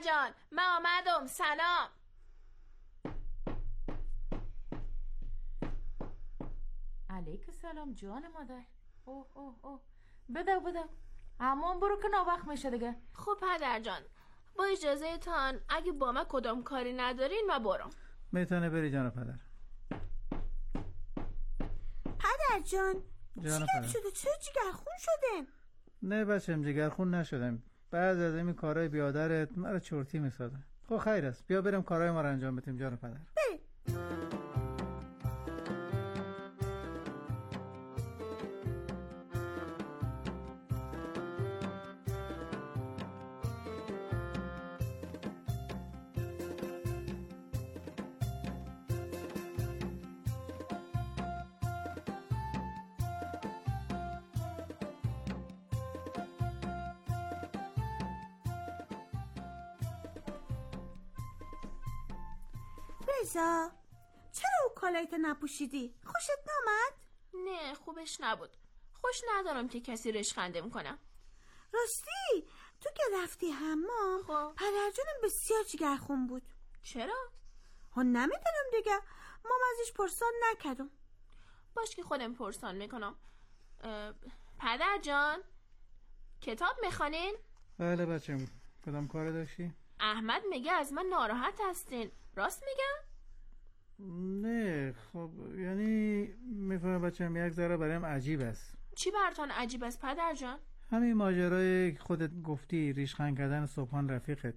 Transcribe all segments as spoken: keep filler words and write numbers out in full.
جان من آمدم. سلام. علیک سلام جان مادر. اوه اوه اوه بده بده اما برو که ناوقت میشه دیگه. خب پدر جان با اجازه تان اگه با من کدام کاری ندارین ما برم. میتونه بری جان پدر. پدر جان جان چی شده؟ چرا جگرخون شدن؟ نه بچم جگرخون نشدم. بعد از این کارهای بیادرت مرا چرتی میسازه. خب خیر است بیا بریم کارهای ما رو انجام بدیم جان پدر. بریم. رضا چرا او کالایت نپوشیدی؟ خوشت نامد؟ نه خوبش نبود. خوش ندارم که کسی رشخنده میکنم. راستی تو که رفتی حمام خب پدر جانم بسیار جگرخون بود. چرا؟ ها نمیدونم دیگه مام ازش پرسان نکردم. باش که خودم پرسان میکنم. پدر جان کتاب میخوانین؟ بله بچم. کدام کار داشتی؟ احمد میگه از من ناراحت هستین. راست میگم؟ نه خب یعنی میفهمم بچم یک ذره برایم عجیب است. چی براتون عجیب است پدر جان؟ همین ماجرای خودت گفتی ریشخند کردن صبحان رفیقت.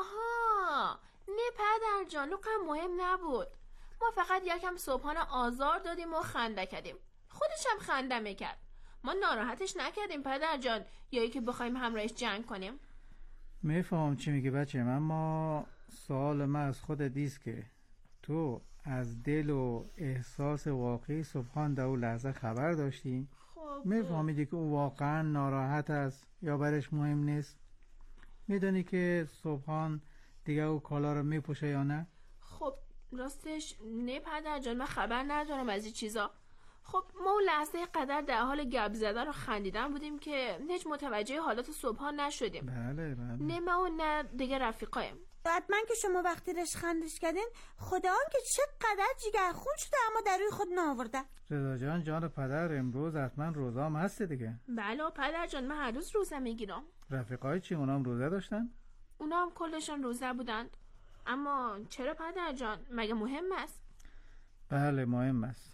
آها نه پدر جان لقم مهم نبود. ما فقط یکم صبحان آزار دادیم و خنده کردیم. خودش هم خنده میکرد. ما ناراحتش نکردیم پدر جان یا ای که بخوایم همراهش جنگ کنیم. میفهم چی میگی بچم اما سوال من از خودت دیست که تو از دل و احساس واقعی صبحان در اون لحظه خبر داشتی؟ خب میفهمیدی که او واقعا ناراحت است یا برش مهم نیست؟ میدونی که صبحان دیگه او کالا رو میپوشه یا نه؟ خب راستش نه پدر جان من خبر ندارم از این چیزا. خب ما اون لحظه قدر در حال گپ زدن و خندیدن بودیم که هیچ متوجه حالات صبحان نشدیم. بله بله. نه ما و نه دیگه رفیقایم. حتما که شما وقتی رش خندش کردین خدا هم که چقدر جگرخون شده اما در روی خود ناورده. رضا جان جان پدر امروز حتما روزام هسته دیگه. بله پدر جان من هر روز روزه میگیرم. رفیقای چی اونا هم روزه داشتن؟ اونا هم کلشان روزه بودند. اما چرا پدر جان مگه مهم است؟ بله مهم است.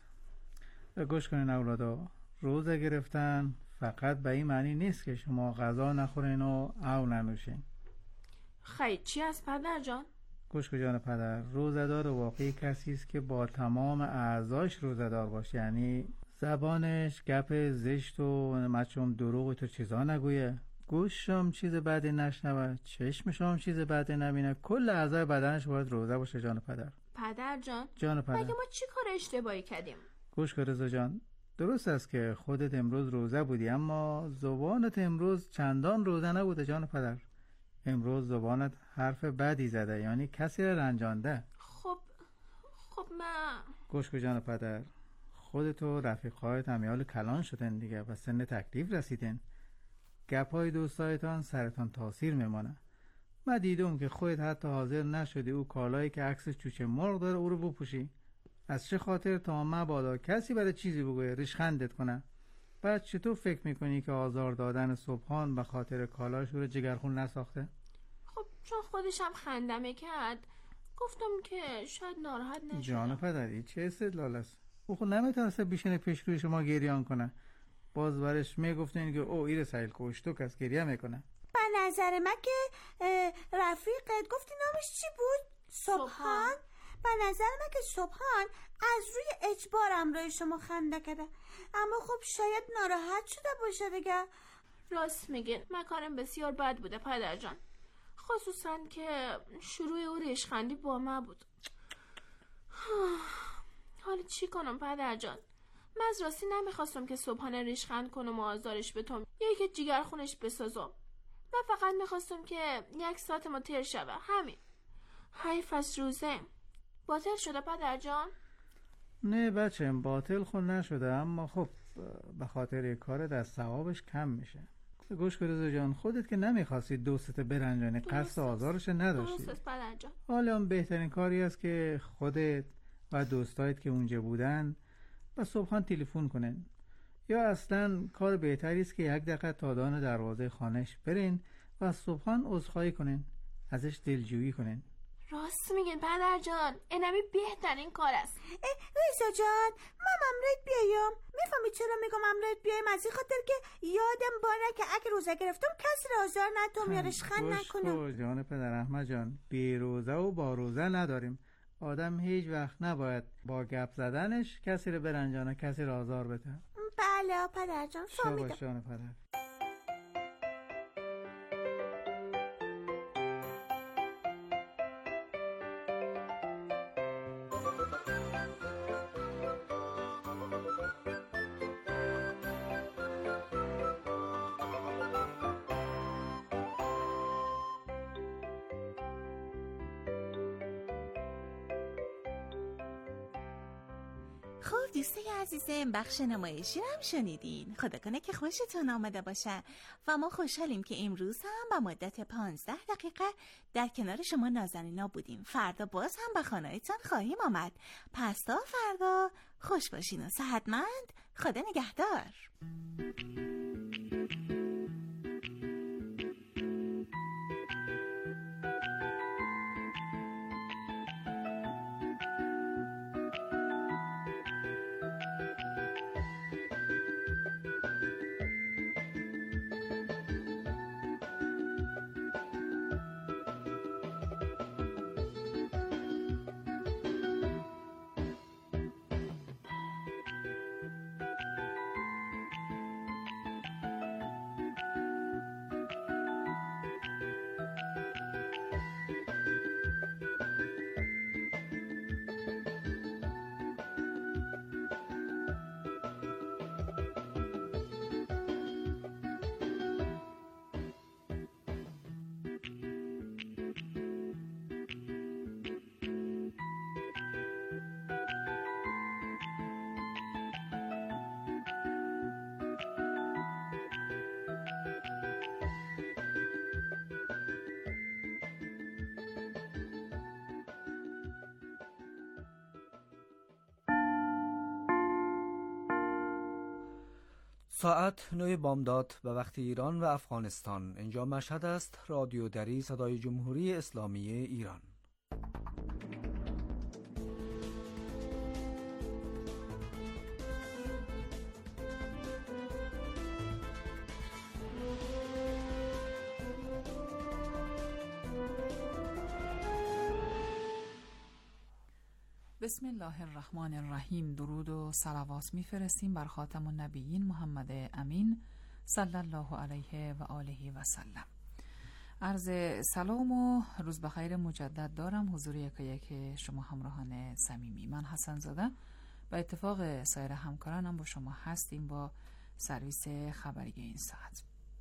گوش کنین اولادا، روزه گرفتن فقط به این معنی نیست که شما غذا نخورین و او ننوشین. خیلی چی است پدر جان؟ گوش کن جان پدر، روزه‌دار واقعی کسی است که با تمام اعضاش روزه‌دار باشه، یعنی زبانش گپ زشت و مچم دروغ تو چیزا نگویه، گوشم چیز بدی نشنوه، چشمشم چیز بدی نبینه، کل اعضای بدنش باید روزه باشه جان پدر. پدر جان جان پدر مگه ما چی کار اشتباهی کردیم؟ گوش کن رضا جان، درست است که خودت امروز روزه بودی اما زبانت امروز چندان روزه نبوده جان پدر. امروز زبانت حرف بدی زده، یعنی کسی را رنجانده. خب خب من گوش کن جان پدر، خودت و رفیقایت همیال کلان شدن دیگه و سن تکلیف رسیدن. گپای دوستایتان سرتان تاثیر میمانه. من دیدم که خودت حتی حاضر نشدی او کالایی که عکس چوچه مرغ داره او رو بپوشی. از چه خاطر؟ تا مبادا کسی برای چیزی بگویه ریشخندت کنه. بعد چطور فکر میکنی که آزار دادن صبحان به خاطر کالاش رو جگرخون نساخته؟ خب چون خودش هم خنده میکرد گفتم که شاید ناراحت نشه. جان پدری چه استدلال است؟ او خود نمیتونسته بیشتر پیش روی شما گریان کنه. باز برش میگفتین که او ایر سیل کشتو کس گریه میکنه. به نظر من که رفیقت گفتی نامش چی بود؟ صبحان؟ به نظر من که صبحان از روی اجبار امروی شما خنده کرده، اما خب شاید ناراحت شده باشه دیگه. راست میگین مکانم بسیار بد بوده پدر جان، خصوصا که شروع او ریشخندی با ما بود. حالا چی کنم پدر جان؟ من از راستی نمیخواستم که صبحانه ریشخند کنم و آزارش بتم یا که جگر خونش بسازم. من فقط میخواستم که یک ساعت ما تیر شوه، همین. حیف از روزه باطل شده پدر جان؟ نه بچم باطل خود نشده، اما خب به خاطر کار از ثوابش کم میشه. گوش کن رضا جان، خودت که نمیخواستی دوستت برنجانی، قصد آزارش نداشتی. درست پدر جان. حالا بهترین کاری است که خودت و دوستایت که اونجا بودن با صبحان تلفن کنن، یا اصلا کار بهتری است که یک دقیقه تا دان دروازه خانهش برین و صبحان عذرخواهی کنن، ازش دلجویی کنن. راست میگین پدر جان، اینمی بهترین کار است. رضا جان، من امرت بیایم. میفهمی چرا میگم امرت بیایم؟ از این خاطر که یادم باره که اگه روزه گرفتم کسی را آزار نتوم یا رشخند نکنم. گوش جان پدر احمد جان، بی روزه و با روزه نداریم. آدم هیچ وقت نباید با گپ زدنش کسی رو برنجانه، کسی را آزار بده. بله پدر جان، فهمیدم. شاباش جان پدر. خب دوستای عزیزم، بخش نمایشی رو هم شنیدین. خدا کنه که خوشتون آمده باشه و ما خوشحالیم که امروز هم به مدت پانزده دقیقه در کنار شما نازنینا بودیم. فردا باز هم به خانه‌تان خواهیم آمد. پس تا فردا خوش باشین و صحتمند. خدا نگهدار. ساعت نه بامداد به وقت ایران و افغانستان. اینجا مشهد است. رادیو دری، صدای جمهوری اسلامی ایران. بسم الله الرحمن الرحیم. درود و صلوات میفرستیم بر خاتم النبیین محمد امین صلی الله علیه و آله و سلم. عرض سلام و روز بخیر مجدد دارم حضور یکایک شما همراهان صمیمی. من حسن زاده به اتفاق سایر همکارانم با شما هستیم با سرویس خبری این ساعت.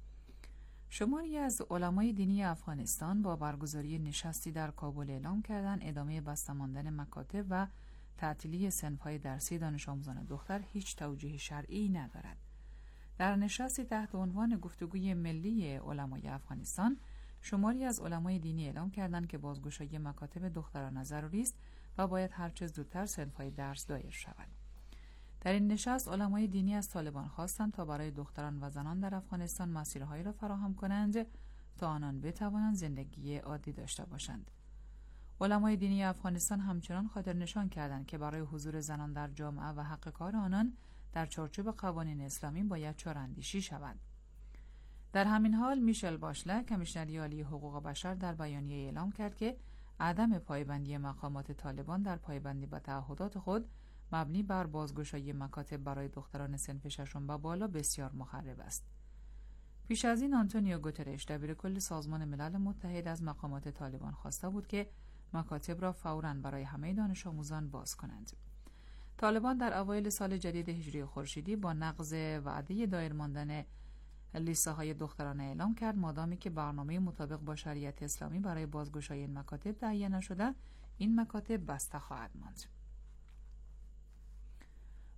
شماری از علمای دینی افغانستان با برگزاری نشستی در کابل اعلام کردند ادامه بسته ماندن مکاتب و تعطیلی صنف‌های درسی دانش آموزان دختر هیچ توجیه شرعی ندارد. در نشستی تحت عنوان گفتگوی ملی علمای افغانستان، شماری از علمای دینی اعلام کردند که بازگشایی مکاتب دختران ضروری است و باید هرچه زودتر صنف‌های درس دایر شود. در این نشست علمای دینی از طالبان خواستند تا برای دختران و زنان در افغانستان مسیرهایی را فراهم کنند تا آنان بتوانند زندگی عادی داشته باشند. علمای دینی افغانستان همچنان خاطر نشان کردند که برای حضور زنان در جامعه و حق کار آنان در چارچوب قوانین اسلامی باید چاراندیشی شود. در همین حال میشل باشله، کمیشنری عالی حقوق بشر، در بیانیه اعلام کرد که عدم پایبندی مقامات طالبان در پایبندی به تعهدات خود مبنی بر بازگشایی مکاتب برای دختران صنف ششم و بالا بسیار مخرب است. پیش از این آنتونیو گوترش، دبیرکل سازمان ملل متحد، از مقامات طالبان خواسته بود که مکاتب را فوراً برای همه دانش آموزان باز کنند. طالبان در اوایل سال جدید هجری خورشیدی با نقض وعده دایر ماندن لیسه‌های دخترانه اعلام کرد مادامی که برنامه مطابق با شریعت اسلامی برای بازگشایی این مکاتب تهیه نشده، این مکاتب بسته خواهد ماند.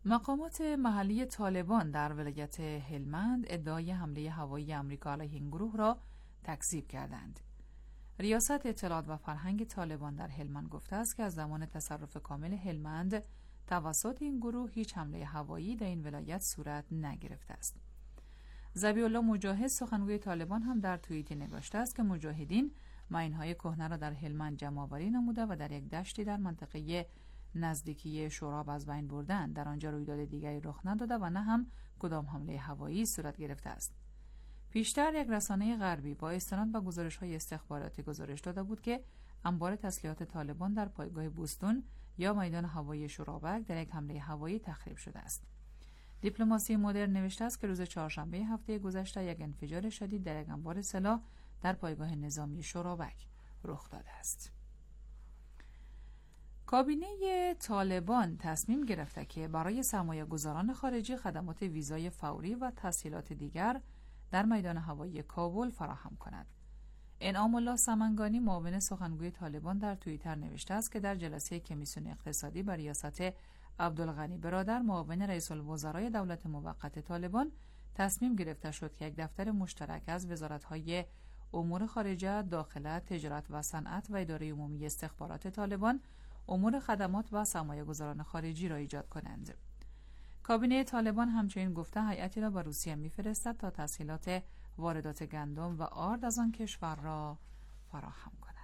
مقامات محلی طالبان در ولایت هلمند ادعای حمله هوایی آمریکا علیه این گروه را تکذیب کردند. ریاست اطلاعات و فرهنگ طالبان در هلمند گفته است که از زمان تصرف کامل هلمند توسط این گروه هیچ حمله هوایی در این ولایت صورت نگرفته است. ذبیح الله مجاهد سخنگوی طالبان هم در توییتی نگاشته است که مجاهدین ماین‌های کهنه را در هلمند جمع‌آوری نموده و در یک دشتی در منطقه نزدیکی شوراب از بین بردند. در آنجا رویداد دیگری رخ نداده و نه هم کدام حمله هوایی صورت گرفته است. پیشتر یک رسانه غربی با استناد به گزارش‌های استخباراتی گزارش داده بود که انبار تسلیحات طالبان در پایگاه بوستون یا میدان هوایی شورابک در یک حمله هوایی تخریب شده است. دیپلماسی مدرن نوشته است که روز چهارشنبه هفته گذشته یک انفجار شدید در یک انبار سلاح در پایگاه نظامی شورابک رخ داده است. کابینه طالبان تصمیم گرفته که برای سرمایه‌گذاران خارجی خدمات ویزای فوری و تسهیلات دیگر در میدان هوایی کابل فراهم کند. انعام الله سمنگانی معاون سخنگوی طالبان در توییتر نوشته است که در جلسه کمیسیون اقتصادی بر ریاست عبدالغنی برادر معاون رئیس الوزرای دولت موقت طالبان تصمیم گرفته شد که یک دفتر مشترک از وزارت‌های امور خارجه، داخله، تجارت و صنعت و اداره عمومی استخبارات طالبان امور خدمات و سرمایه‌گذاران خارجی را ایجاد کنند. کابینه طالبان همچنین گفته هیئتی را به روسیه می‌فرستد تا تسهیلات واردات گندم و آرد از آن کشور را فراهم کند.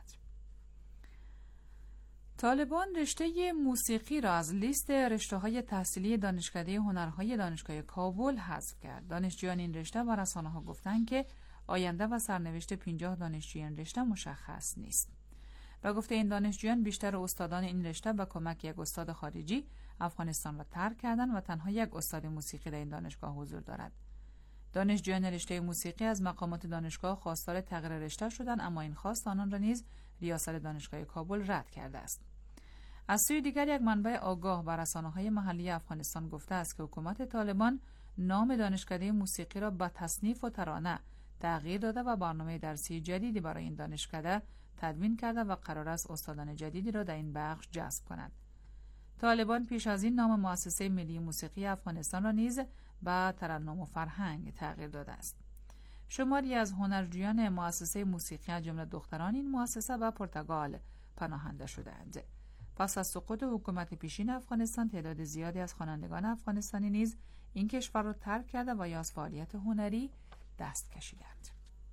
طالبان رشته موسیقی را از لیست رشته‌های تحصیلی دانشکده هنرهای دانشگاه کابل حذف کرد. دانشجویان این رشته به رسانه‌ها گفتند که آینده و سرنوشت پنجاه دانشجوی این رشته مشخص نیست. و گفته این دانشجویان بیشتر استادان این رشته با کمک یک استاد خارجی افغانستان را ترک کردند و تنها یک استاد موسیقی در این دانشگاه حضور دارد. دانشجویان رشته موسیقی از مقامات دانشگاه خواستار تغییر رشته شدند، اما این خواست آنان را نیز ریاست دانشگاه کابل رد کرده است. از سوی دیگر یک منبع آگاه بر رسانه‌های محلی افغانستان گفته است که حکومت طالبان نام دانشکده موسیقی را به تصنیف و ترانه تغییر داده و برنامه درسی جدیدی برای این دانشکده تدوین کرده و قرار است استادان جدیدی را در این بخش جذب کند. طالبان پیش از این نام مؤسسه ملی موسیقی افغانستان را نیز به ترنم و فرهنگ تغییر داده است. شماری از هنرجویان مؤسسه موسیقی از جمله دختران این مؤسسه به پرتغال پناهنده شدند. پس از سقوط حکومت پیشین افغانستان تعداد زیادی از خوانندگان افغانستانی نیز این کشور را ترک کرده و یا از فعالیت هنری دست کشیدند.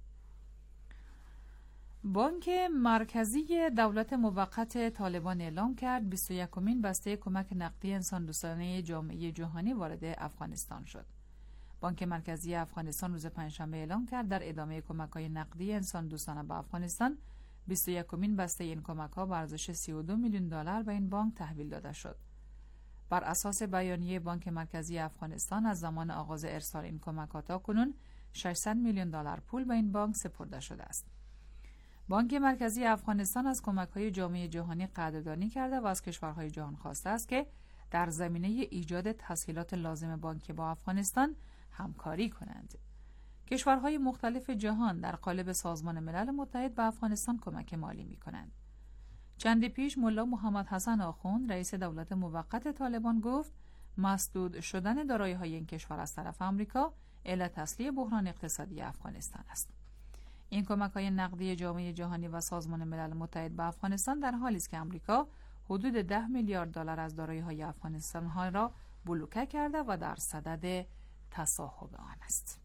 بانک مرکزی دولت موقت طالبان اعلام کرد بیست و یکمین بسته کمک نقدی انسان دوستانه جامعه جهانی وارد افغانستان شد. بانک مرکزی افغانستان روز پنجشنبه اعلام کرد در ادامه کمک‌های نقدی انسان دوستانه به افغانستان بیست و یکمین بسته این کمک‌ها به ارزش سی و دو میلیون دلار به این بانک تحویل داده شد. بر اساس بیانیه بانک مرکزی افغانستان از زمان آغاز ارسال این کمک‌ها تا کنون ششصد میلیون دلار پول به این بانک سپرده شده است. بانک مرکزی افغانستان از کمک‌های جامعه جهانی قدردانی کرده و از کشورهای جهان خواسته است که در زمینه ایجاد تسهیلات لازم بانک با افغانستان همکاری کنند. کشورهای مختلف جهان در قالب سازمان ملل متحد به افغانستان کمک مالی می‌کنند. چندی پیش ملا محمد حسن آخوند رئیس دولت موقت طالبان گفت مسدود شدن دارایی‌های این کشور از طرف آمریکا علت اصلی بحران اقتصادی افغانستان است. این کمک‌های نقدی جامعه جهانی و سازمان ملل متحد به افغانستان در حالی است که آمریکا حدود ده میلیارد دلار از دارایی‌های افغانستان ها را بلوکه کرده و در صدد تصاحب آن است.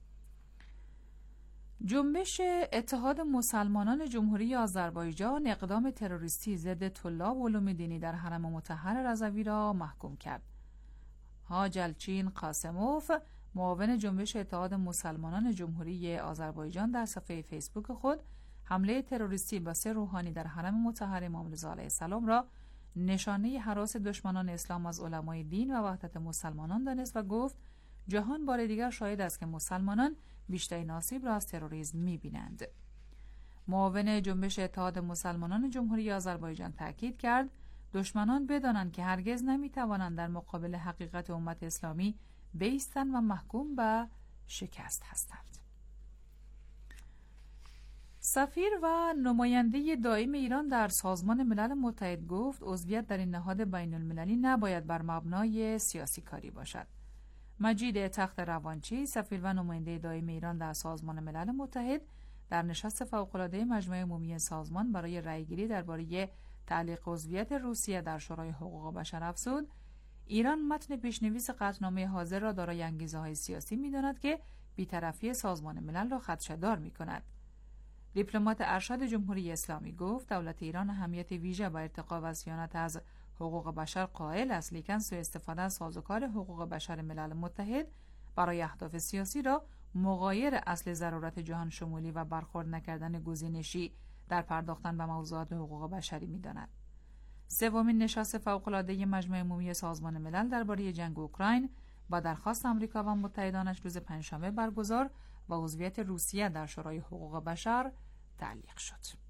جنبش اتحاد مسلمانان جمهوری آذربایجان اقدام تروریستی ضد طلاب علوم دینی در حرم مطهر رضوی را محکوم کرد. حاجلچین قاسموف معاون جنبش اتحاد مسلمانان جمهوری آذربایجان در صفحه فیسبوک خود حمله تروریستی به سه روحانی در حرم مطهر امام رضا علیه السلام را نشانه هراس دشمنان اسلام از علمای دین و وحدت مسلمانان دانست و گفت جهان بار دیگر شاهد است که مسلمانان بیشترین آسیب را از تروریسم می‌بینند. معاون جنبش اتحاد مسلمانان جمهوری آذربایجان تاکید کرد دشمنان بدانند که هرگز نمی‌توانند در مقابل حقیقت امت اسلامی بایستند و محکوم به شکست هستند. سفیر و نماینده دائم ایران در سازمان ملل متحد گفت عضویت در این نهاد بین المللی نباید بر مبنای سیاسی کاری باشد. مجید تخت روانچی، سفیر و نماینده دائم ایران در سازمان ملل متحد، در نشست فوق‌العاده مجمع عمومی سازمان برای رأیگیری درباره تعلیق عضویت روسیه در شورای حقوق بشر افزود ایران متن پیشنویس قطعنامه حاضر را دارای انگیزه‌های سیاسی می‌داند که بی‌طرفی سازمان ملل را خدشه‌دار می‌کند. دیپلمات ارشد جمهوری اسلامی گفت دولت ایران اهمیت ویژه بر ارتقا و صیانت از حقوق بشر قائل است، لیکن سوء استفاده از سازوکار حقوق بشر ملل متحد برای اهداف سیاسی را مغایر اصل ضرورت جهان شمولی و برخورد نکردن گزینشی در پرداختن به موضوعات حقوق بشری می‌داند. سومین نشست فوق‌العاده مجمع عمومی سازمان ملل درباره جنگ اوکراین با درخواست آمریکا و متحدانش روز پنجشنبه برگزار و عضویت روسیه در شورای حقوق بشر تعلیق شد.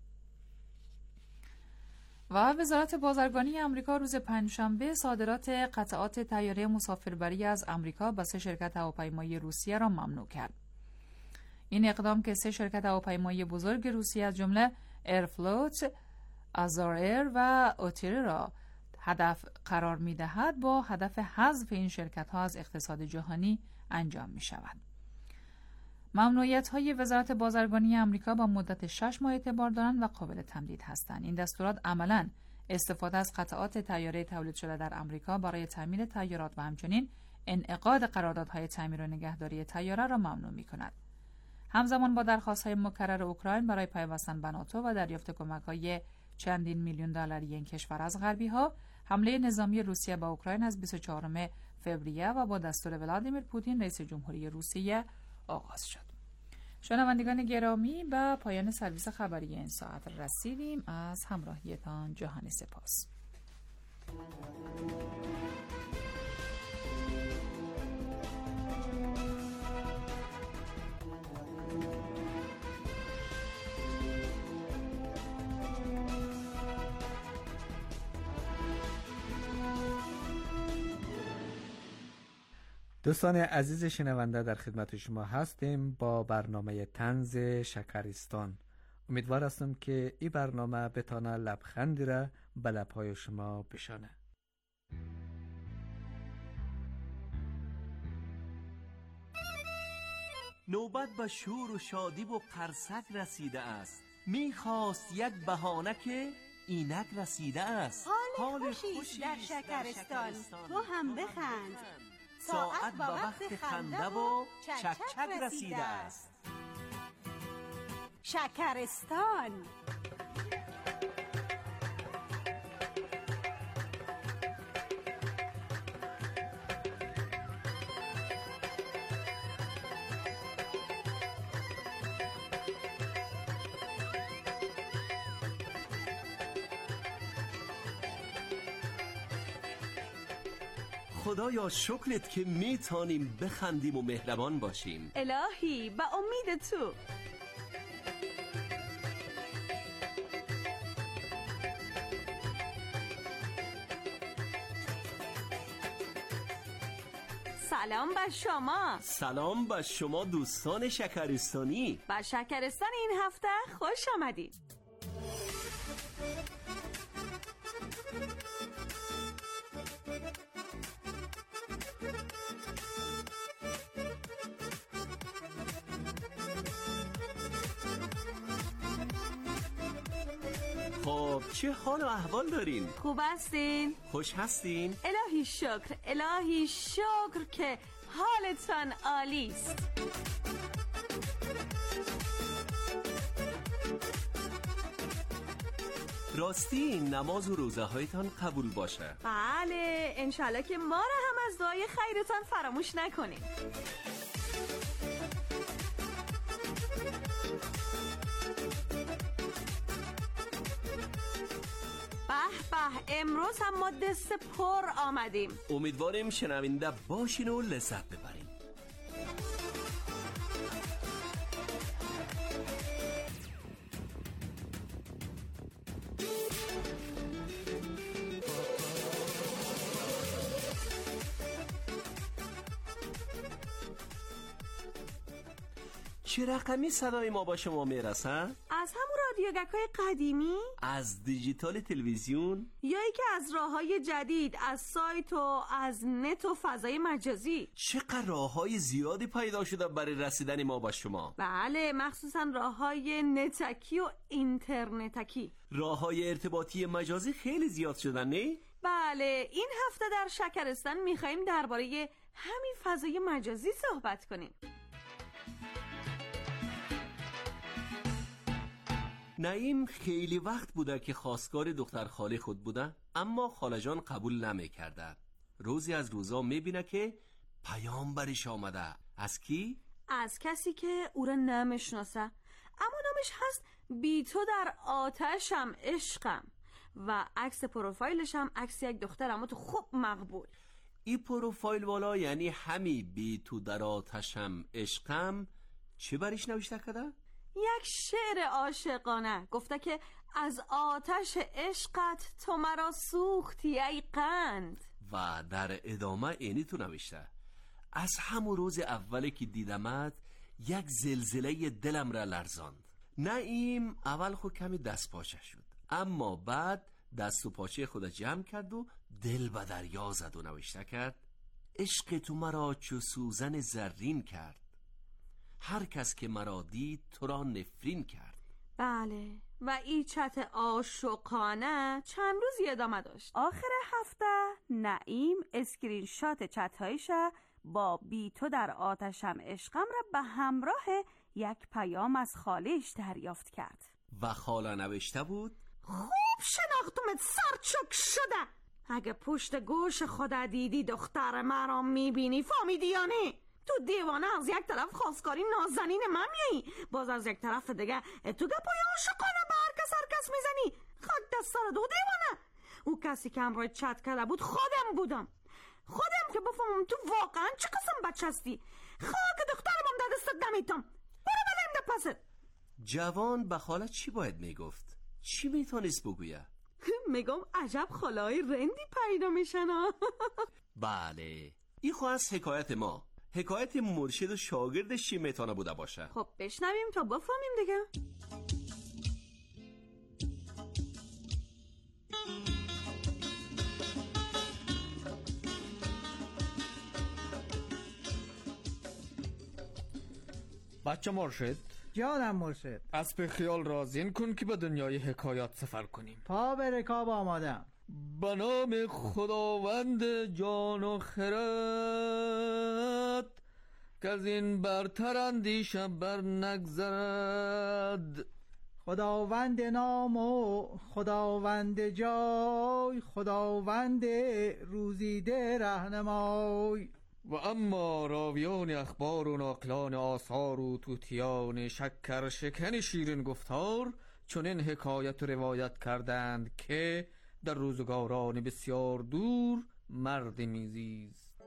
و وزارت بازرگانی آمریکا روز پنجشنبه صادرات قطعات طیاره مسافربری از آمریکا به سه شرکت هواپیمایی روسیه را ممنوع کرد. این اقدام که سه شرکت هواپیمایی بزرگ روسیه از جمله ایرفلوت، آزار ایر و اوتیر را هدف قرار می‌دهد با هدف حذف این شرکت‌ها از اقتصاد جهانی انجام می‌شود. ممنوعیت‌های وزارت بازرگانی آمریکا با مدت شش ماه اعتبار دارند و قابل تمدید هستند. این دستورات عملاً استفاده از قطعات طیاره تولید شده در آمریکا برای تعمیر طیارات و همچنین انعقاد قراردادهای تعمیر و نگهداری طیاره را ممنوع می‌کند. همزمان با درخواست‌های مکرر اوکراین برای پیوستن به ناتو و دریافت کمک‌های چندین میلیون دلاری این کشور از غربی‌ها، حمله نظامی روسیه به اوکراین از بیست و چهارم فوریه و با دستور ولادیمیر پوتین رئیس جمهوری روسیه آغاز شد. شنوندگان گرامی، به پایان سرویس خبری این ساعت رسیدیم. از همراهیتان جهانی سپاس. دوستان عزیز شنونده، در خدمت شما هستیم با برنامه طنز شکرستان. امیدوار هستم که این برنامه بتانه لبخندی را به لبهای شما بشانه. نوبت به شور و شادی و قرصک رسیده است. میخواست یک بهانه که اینک رسیده است. حال خوشی در شکرستان، تو هم بخند. ساعت با وقت خنده و چک چک رسیده است. شکرستان. خدایا شکرت که میتونیم بخندیم و مهربان باشیم. الهی به امید تو. سلام به شما. سلام به شما دوستان شکرستانی. به شکرستان این هفته خوش آمدید. خب چه حال و احوال دارین؟ خوب هستین؟ خوش هستین؟ الهی شکر، الهی شکر که حالتان عالی است. راستی نماز و روزه هایتان قبول باشه. بله، انشالله که ما را هم از دعای خیرتان فراموش نکنید. به به، امروز هم ما دست پر آمدیم. امیدواریم شنونده باشین و لذت ببرین. چه رقمی صدای ما با شما میرسه؟ از رادیوگک‌های قدیمی؟ از دیجیتال تلویزیون؟ یا ای که از راه‌های جدید، از سایت و از نت و فضای مجازی؟ چقدر راه‌های زیادی پیدا شده برای رسیدن ما با شما. بله، مخصوصا راه‌های نتکی و اینترنتکی. راه‌های ارتباطی مجازی خیلی زیاد شدن، نه؟ بله، این هفته در شکرستان می‌خوایم درباره همین فضای مجازی صحبت کنیم. نعیم خیلی وقت بوده که خواستگار دختر خاله خود بوده، اما خاله جان قبول نمی‌کرده. روزی از روزا می‌بینه که پیام برش آمده. از کی؟ از کسی که او را نمی‌شناسه، اما نامش هست بی تو در آتشم عشقم و عکس پروفایلش هم عکس یک دختر اما تو خوب مقبول. این پروفایل والا یعنی همی بی تو در آتشم عشقم چه برش نوشته کده؟ یک شعر عاشقانه. گفته که از آتش عشقت تو مرا سوختی ای قند. و در ادامه اینی تو نوشته: از همون روز اولی که دیدمت یک زلزله دلم را لرزاند. نعیم اول خود کمی دست پاچه شد، اما بعد دست و پاچه خود جمع کرد و دل به دریا زد و نوشته کرد: عشق تو مرا چو سوزن زرین کرد، هر کس که مرا دید تو را نفرین کرد. بله، و این چت عاشقانه چند روزی ادامه داشت. آخر هفته نعیم اسکرین شات چت‌هایش با بی تو در آتشم عشقم را به همراه یک پیام از خالش دریافت کرد و خاله نوشته بود: خوب شناختمت سرچک شده، اگه پشت گوش خدا دیدی دختر مرا میبینی فهمیدی یا نه؟ تو دیوانه از یک طرف خواستگاری نازنین من میایی، باز از یک طرف دیگه تو گپای عاشقانه به هر کس هر کس میزنی. خاک دست سر دو دیوانه. او کسی که همراه چت کرده بود خودم بودم، خودم که بفهمم تو واقعا چه قسم بچه هستی. خاک دخترم در دستت نمیتم، برو بلیم ده پست. جوان به خاله چی باید میگفت؟ چی میتونست بگویه؟ میگم عجب خاله‌های رندی پیدا میشن. بله، این خواهد از حکایت ما، حکایت مرشد و شاگردش چی میتونه بوده باشه. خب بشنویم تا بفهمیم دیگه. بچه مرشد، جانم مرشد، اسب خیال رازین کن که به دنیای حکایات سفر کنیم. پا به رکاب آمادم. به نام خداوند جان و خرد که از این برتر اندیشه بر نگذرد. خداوند نام و خداوند جای، خداوند روزیده رهنمای. و اما راویان اخبار و ناقلان آثار و توتیان شکر شکن شیرین گفتار چون این حکایت روایت کردند که در روزگاران بسیار دور مرد میزیست.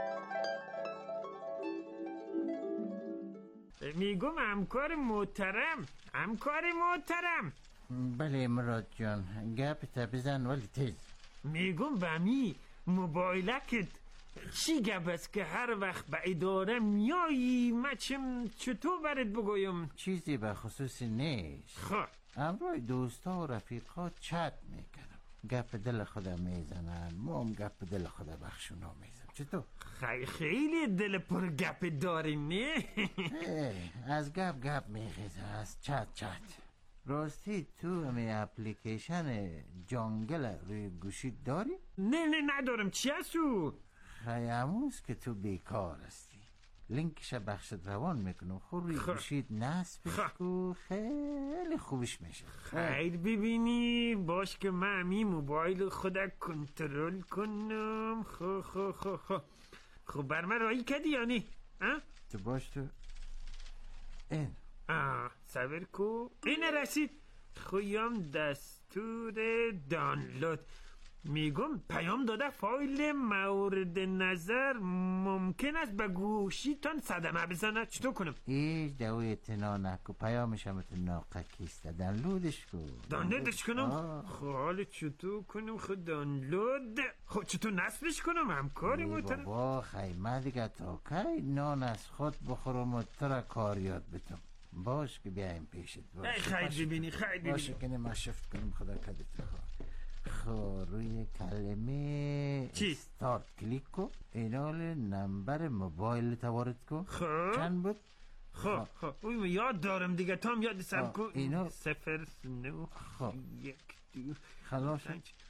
میگم همکار محترم، همکار محترم. بله مراد جان، گپ بزن ولی تیز. میگم بمی موبایلکت چی گپ است که هر وقت به اداره میایی؟ من چطور برات بگویم؟ چیزی به خصوصی نیست. خب امروز دوستا و رفیقا چت میکنم، گپ دل خودم میزنن، ما هم گپ دل خودم بخشونا میزنم. چطور؟ خیلی خیلی دل پر گپ داریم نه؟ از گپ گپ میخیزه، از چت چت. راستی تو همه اپلیکیشن جانگل روی گوشی داری؟ نه نه ندارم. چی هستو؟ خیاموز که تو بیکار هستی، لینکش بخشت روان میکنم، خود روی گوشید نصبش کو، خیلی خوبش میشه. خیر ببینی باش که من می موبایل خودم کنترل کنم. خو خو خو خو خب بر من رایی کردی یا نه؟ تو باش تو این آه صبر کو. این رسید خویم دستور دانلود. میگم پیام داده فایل مورد نظر ممکن است به گوشیتان صدمه بزنه. چطور کنم؟ هیچ دوی اتنا نکو، پیامش هم اتنا قکیسته. دانلودش کن. دانلودش کنم؟ خب حالا چطور کنم؟ خود دانلود خب چطور نصبش کنم؟ همکاری محترم. بابا خیمه دیگه تا کی نان از خود بخورم و تر کار یاد بتم. باش که بیایم پیشت باش. خیلی ببینی خیلی ببینی باشه که ما شفت کنیم خدا کدت خوا. خب روی کلمه چی؟ استارت کلیک کو. اینال نمبر موبایل تا وارد کو. خب چند بود؟ خب خب اوی یاد دارم دیگه، تام یاد سب کو. اینو صفر نو خب یک دو خلاص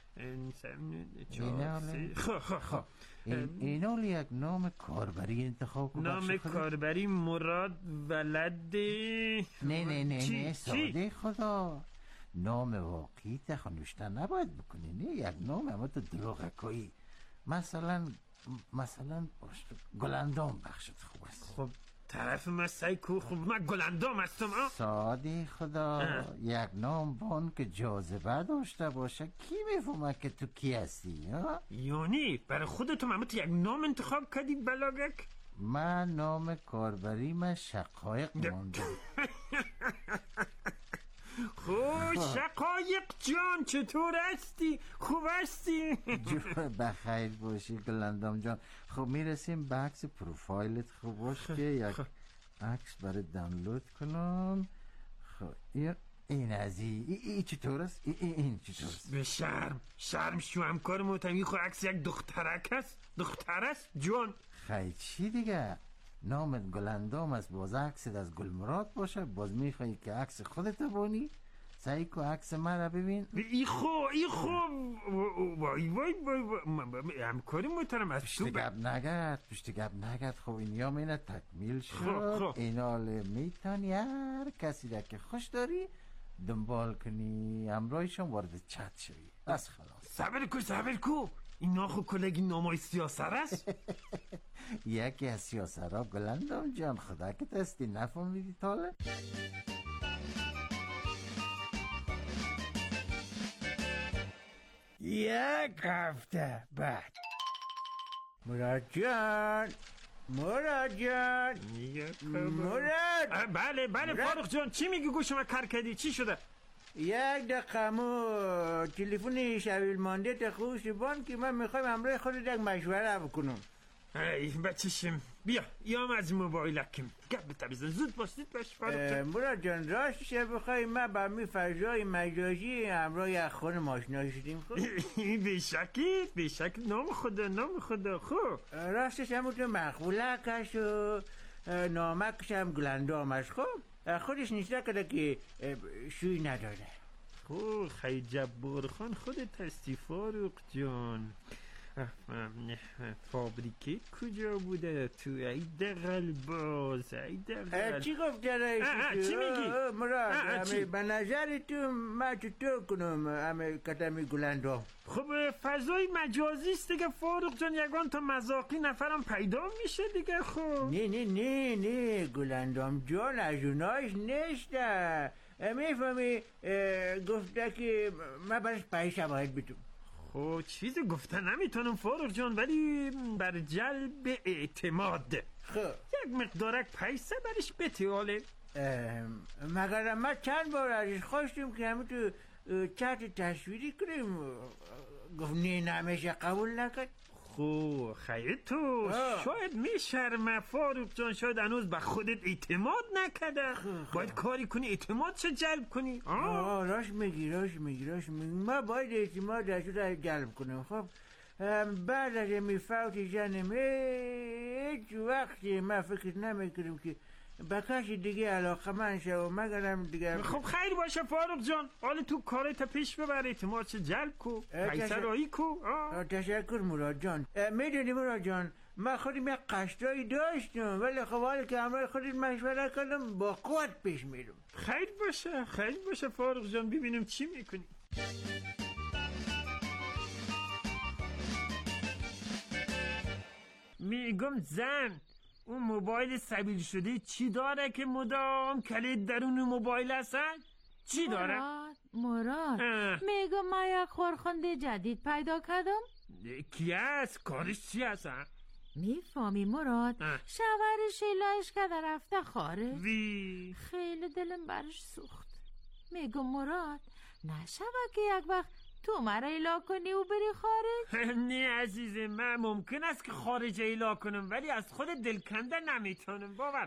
اینال خب خب خب اینال یک نام کاربری انتخاب کو. نام کاربری مراد ولد. نه نه نه نه ساده خدا. نام واقعی تخنوشتن نباید بکنی. نه یک نام اما تو دروغه کویی. مثلا مثلا گلندام بخشت خوب است. خب طرف من سایکو. خب من گلندام هستم. ساده خدا اه. یک نام بان که جاذبه داشته باشه کی میفهمه که تو کی هستی؟ یعنی برای خودتو محمد یک نام انتخاب کردی بلاگک؟ من نام کاربری من شقایق مانده. خوش شقایق جان چطور هستی؟ خوب هستی؟ جور بخیر باشی گلندام جان. خب میرسیم به عکس پروفایلت. خوب باش که یک عکس برای دانلود کنم. خب این این از این این چطور است؟ این این چطور است؟ به شرم شرم شو همکار محترمی. خب عکس یک دخترک است. دختر است جان. خیلی چی دیگه؟ نامت گلندام است، باز عکست از گلمراد باشه، باز میخوایی که عکس خودت بونی؟ سعی کو عکس من رو ببین. ای خو ای خو وای وای وای همکاری محترم از پشت گب نگرد پشت گب نگرد. خب این یا مینه تکمیل شد. اینال میتونی هر کسی را که خوش داری دنبال کنی، همراهشون وارد چت شوی. بس خلاص. صبر کو صبر کو. این ناخو کلگی نامای سیاسر است. یکی از سیاسر ها گلندام جان. خدا که تستی نفهمیدی تاله. یک هفته بعد. مراد جان مراد جان مراد. بله بله فاروق جان چی میگی؟ گوش من کار کردی. چی شده؟ یک دقیقه مو تلفن شویل مانده تا خوش بان که من میخوایم همراه خود یک مشوره بکنم. ای بچشم بیا یا از موبایلکم گپ بتبزن. زود باش زود باش فاروق جان. مراد جان راستش بخوای ما با می فضای مجازی همراه یک خون ماشنا شدیم. خب بیشکی بیشکی نام خدا نام خدا. خب راستش همونطور مقبولکش و نامکش هم گلندام است. خب خودش نیسته کده که شوی نداره. خب خیلی جبار خان خودت هستی فاروق جان. فابریکه کجا بوده؟ تو ای دقل باز ای دقل. چی گفته رئیس؟ چی میگی؟ مراد همه به نظر تو ما چطور کنم همه کتمی گلندام؟ خب فضای مجازی است دیگه فاروق جان. یگان تا مذاقی نفرم پیدا میشه دیگه. خب نه نه نه نه گلندام جان از اوناش نیسته. میفهمی گفته که ما برش پیشه باید بتون. خب چیزی گفته نمیتونم فاروق جان، ولی بر جلب اعتماد خب یک مقدارک پیسه برش بتیاله. مگر ما چند بار ازش خواستیم که همه تو چت تصویری کنیم، گفت نه نمیشه قبول نکرد. خب خیلی تو شاید میشرمه فاروق جان، شاید هنوز به خودت اعتماد نکرده. باید کاری کنی اعتماد چه جلب کنی. آه راست میگی راست میگی راست میگی ما باید اعتماد از رو جلب کنیم. خب بعد از میفوت جنم هیچ وقتی ما فکر نمیکنیم که به کسی دیگه علاقه من شو مگرم دیگه. خب خیر باشه فاروق جان، حالا تو کارت پیش ببر، اعتماد چه جلب کو، پیسه رایی کو. تشکر مراد جان. میدونی مراد جان من خودم یک قصدایی داشتم، ولی خب حالا که همراه خودت مشوره کردم با قوت پیش میرم. خیر باشه خیر باشه فاروق جان، ببینیم چی میکنی. میگم زن اون موبایل سبیل شده چی داره که مدام کلید درون موبایل هستن؟ چی داره؟ مراد مراد میگم من یک خورخنده جدید پیدا کردم. کی هست؟ کارش چی هست؟ میفهمی مراد؟ شوهر شیلایش که در رفته خاره وی خیلی دلم برش سوخت. میگم مراد نشوه که یک وقت تو مرا ایلا کنی و بری خارج؟ نه عزیز من ممکن است که خارج ایلا کنم، ولی از خود دلکنده نمیتونم، باور کن.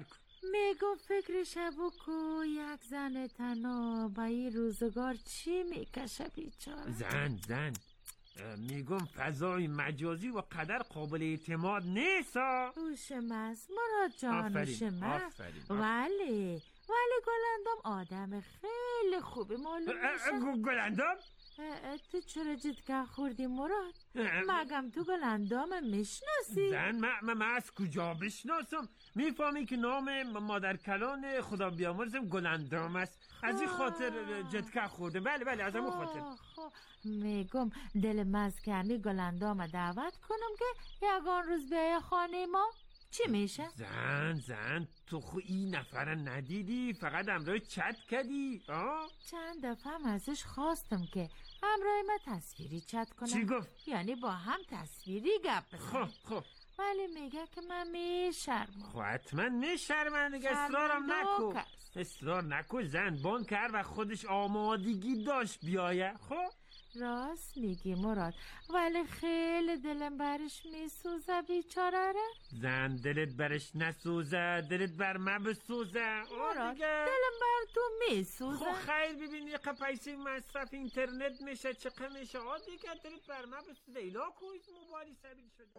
میگو فکرش بکو یک زن تنها با این روزگار چی میکشه بیچاره. زن زن میگم فضای مجازی و قدر قابل اعتماد نیست. هوشم است مراد جان، هوشم است. ولی ولی گلندام آدم خیلی خوبی معلوم میشه. گلندام؟ تو چرا جدگه خوردی مراد؟ مگم تو گلندام میشناسی؟ زن من من از کجا بشناسم؟ میفهمی که نام مادر کلان خدا بیامرزم گلندام است. از این خاطر جدگه خورده. بله بله از همون خاطر. میگم دل مزکمی گلندام دعوت کنم که یگان روز بیای خانه ما چی میشه؟ زن زن تو خو این نفر ندیدی؟ فقط امرای چت کردی؟ آه؟ چند دفعه هم ازش خواستم که همراه ما تصویری چت کنم. چی گفت؟ یعنی با هم تصویری گپ بزنیم. خب خب ولی میگه که من میشرمم. خب حتما میشرمم دیگه. اصرارم نکو اصرار نکو زن بان کرد و خودش آمادگی داشت بیایه. خب راست میگی مراد، ولی خیلی دلم برش میسوزه بیچاره. زن دلت برش نسوزه، دلت بر من بسوزه. مراد دلم بر تو میسوزه. خب خیر ببین یه پیسه مصرف اینترنت میشه چقدر میشه. آدی که دلت بر من بسوزه. ایلا کویز موبایلی سبیل شده.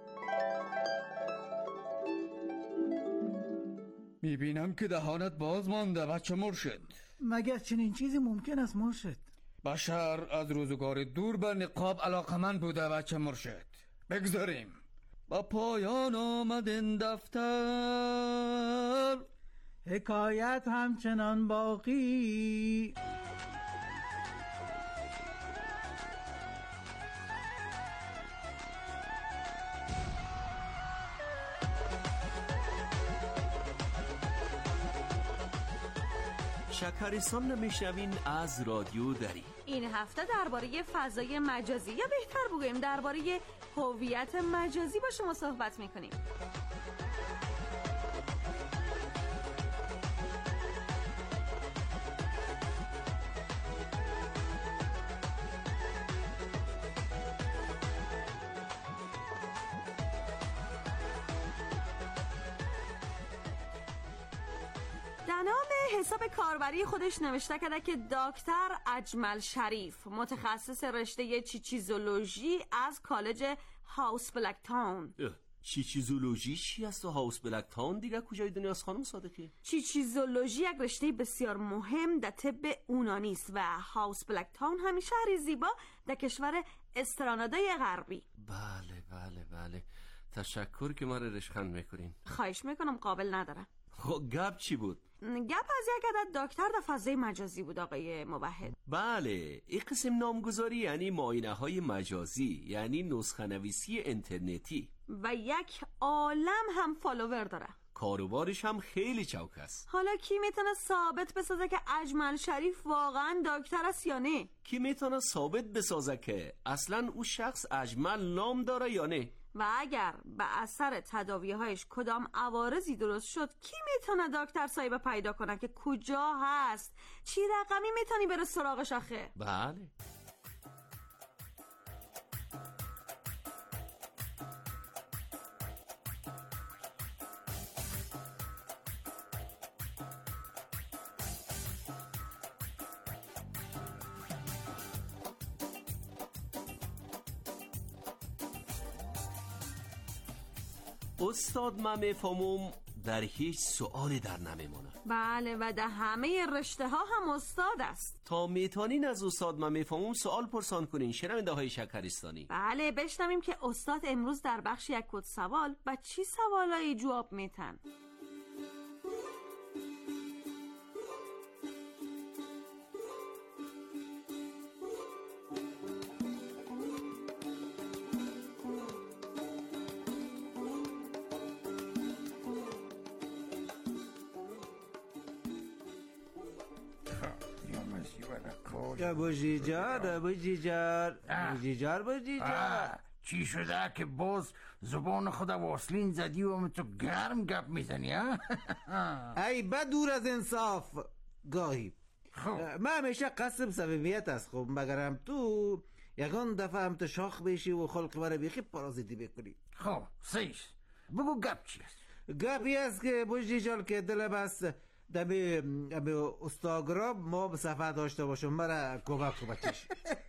میبینم که دهانت باز مانده بچه مرشد. مگر چنین چیزی ممکن است مرشد؟ بشر از روزگار دور به نقاب علاقمند بوده بچه مرشد. بگذاریم با پایان آمد این دفتر، حکایت همچنان باقی. شکرستان رو میشنوین از رادیو دری. این هفته درباره فضای مجازی یا بهتر بگوییم درباره هویت مجازی با شما صحبت میکنیم. در نام حساب کاربری خودش نوشته کرده که دکتر اجمل شریف متخصص رشته چیچیزولوژی از کالج هاوس بلک تاون. چیچیزولوژی چی است و هاوس بلک تاون دیگه کجای دنیاست خانم صادقی؟ چیچیزولوژی یک رشته بسیار مهم در طب یونانی است و هاوس بلک تاون همیشه شهری زیبا در کشور استرانادای غربی. بله بله بله تشکر که ما رو رشخند میکنین. خواهش میکنم قابل ندارم. خب گپ چی بود؟ گپ از یک عدد دکتر در فضای مجازی بود آقای موحد. بله این قسم نامگذاری یعنی معاینه های مجازی، یعنی نسخه نویسی اینترنتی و یک عالم هم فالوور داره. کاروبارش هم خیلی چوک است. حالا کی میتونه ثابت بسازه که اجمل شریف واقعا دکتر است یا نه؟ کی میتونه ثابت بسازه که اصلا او شخص اجمل نام داره یا نه؟ و اگر به اثر تداوی‌هایش کدام عوارضی درست شد کی میتونه دکتر صاحب پیدا کنه که کجا هست؟ چی رقمی میتونی بره سراغش آخه؟ بله استاد من میفهمم در هیچ سؤالی در نمیمونه. بله و در همه رشته ها هم استاد است. تا میتونین از استاد من میفهمم سوال پرسان کنین شنونده های شکرستانی. بله بشنویم که استاد امروز در بخش یک کد سوال و چی سوالایی جواب میتن. بوجیجار بوجیجار بوجیجار بوجیجار چی شده که باز زبان خود واصلین زدی و تو گرم گپ میزنی ها؟ ای با دور از انصاف گاهی. خب من همیشه قصد صمیمیت است. خب مگرم تو یگان دفعه هم تو شاخ بشی و خلق برای بیخی پرازیدی بکنی. خب سیش بگو گپ چی است؟ گپی است که بوجی جال که دل بس دمی به استاگرام ما به صفحه داشته باشم مرا کمک کمکش.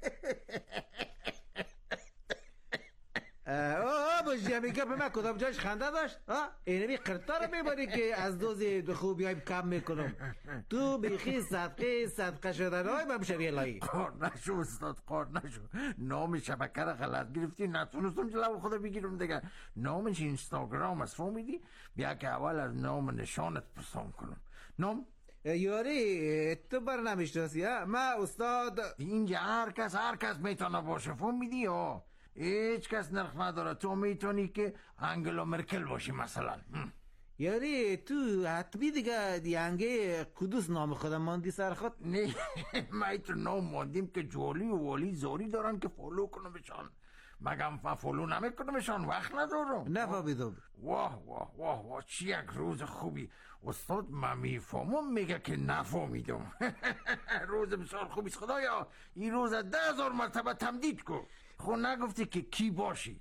آه بوجی همی گپ من کدام جایش خنده داشت؟ اینه بی قرطار میباری که از دوزی خوبی هایم کم میکنم. تو بیخی صدقه صدقه شدن های من بشه بیلایی. قار نشو استاد، قار نشو. نام شبکه را غلط گرفتی، نتونستم جلو خدا بگیرم دیگه. نامش اینستاگرام است، فهمیدی؟ بیا که اول از نام نشانت پرسان کنم. نام؟ یاری تو بر نمیشناسی ها؟ من استاد اینجا هر کس هر کس میتونه باشه، فهمیدی ها؟ هیچ کس نرخ نداره. تو میتونی که انگلا مرکل باشی مثلا. یاری تو حتمی دیگه دیانگه کدوس نام خودم ماندی سر خود؟ نه ما تو نام ماندیم که جولی و والی زوری دارن که فالو کنم بشان. مگم فالو نمیکنم بشان، وقت ندارم. نفهمیدم. واه واه واه واه چی یک روز خوبی. استاد من میفهمم میگه که نفهمیدم. روز بسیار خوبیست خدایا. این روز ده هزار مرتبه تمدید کن. خب نگفتی که کی باشی؟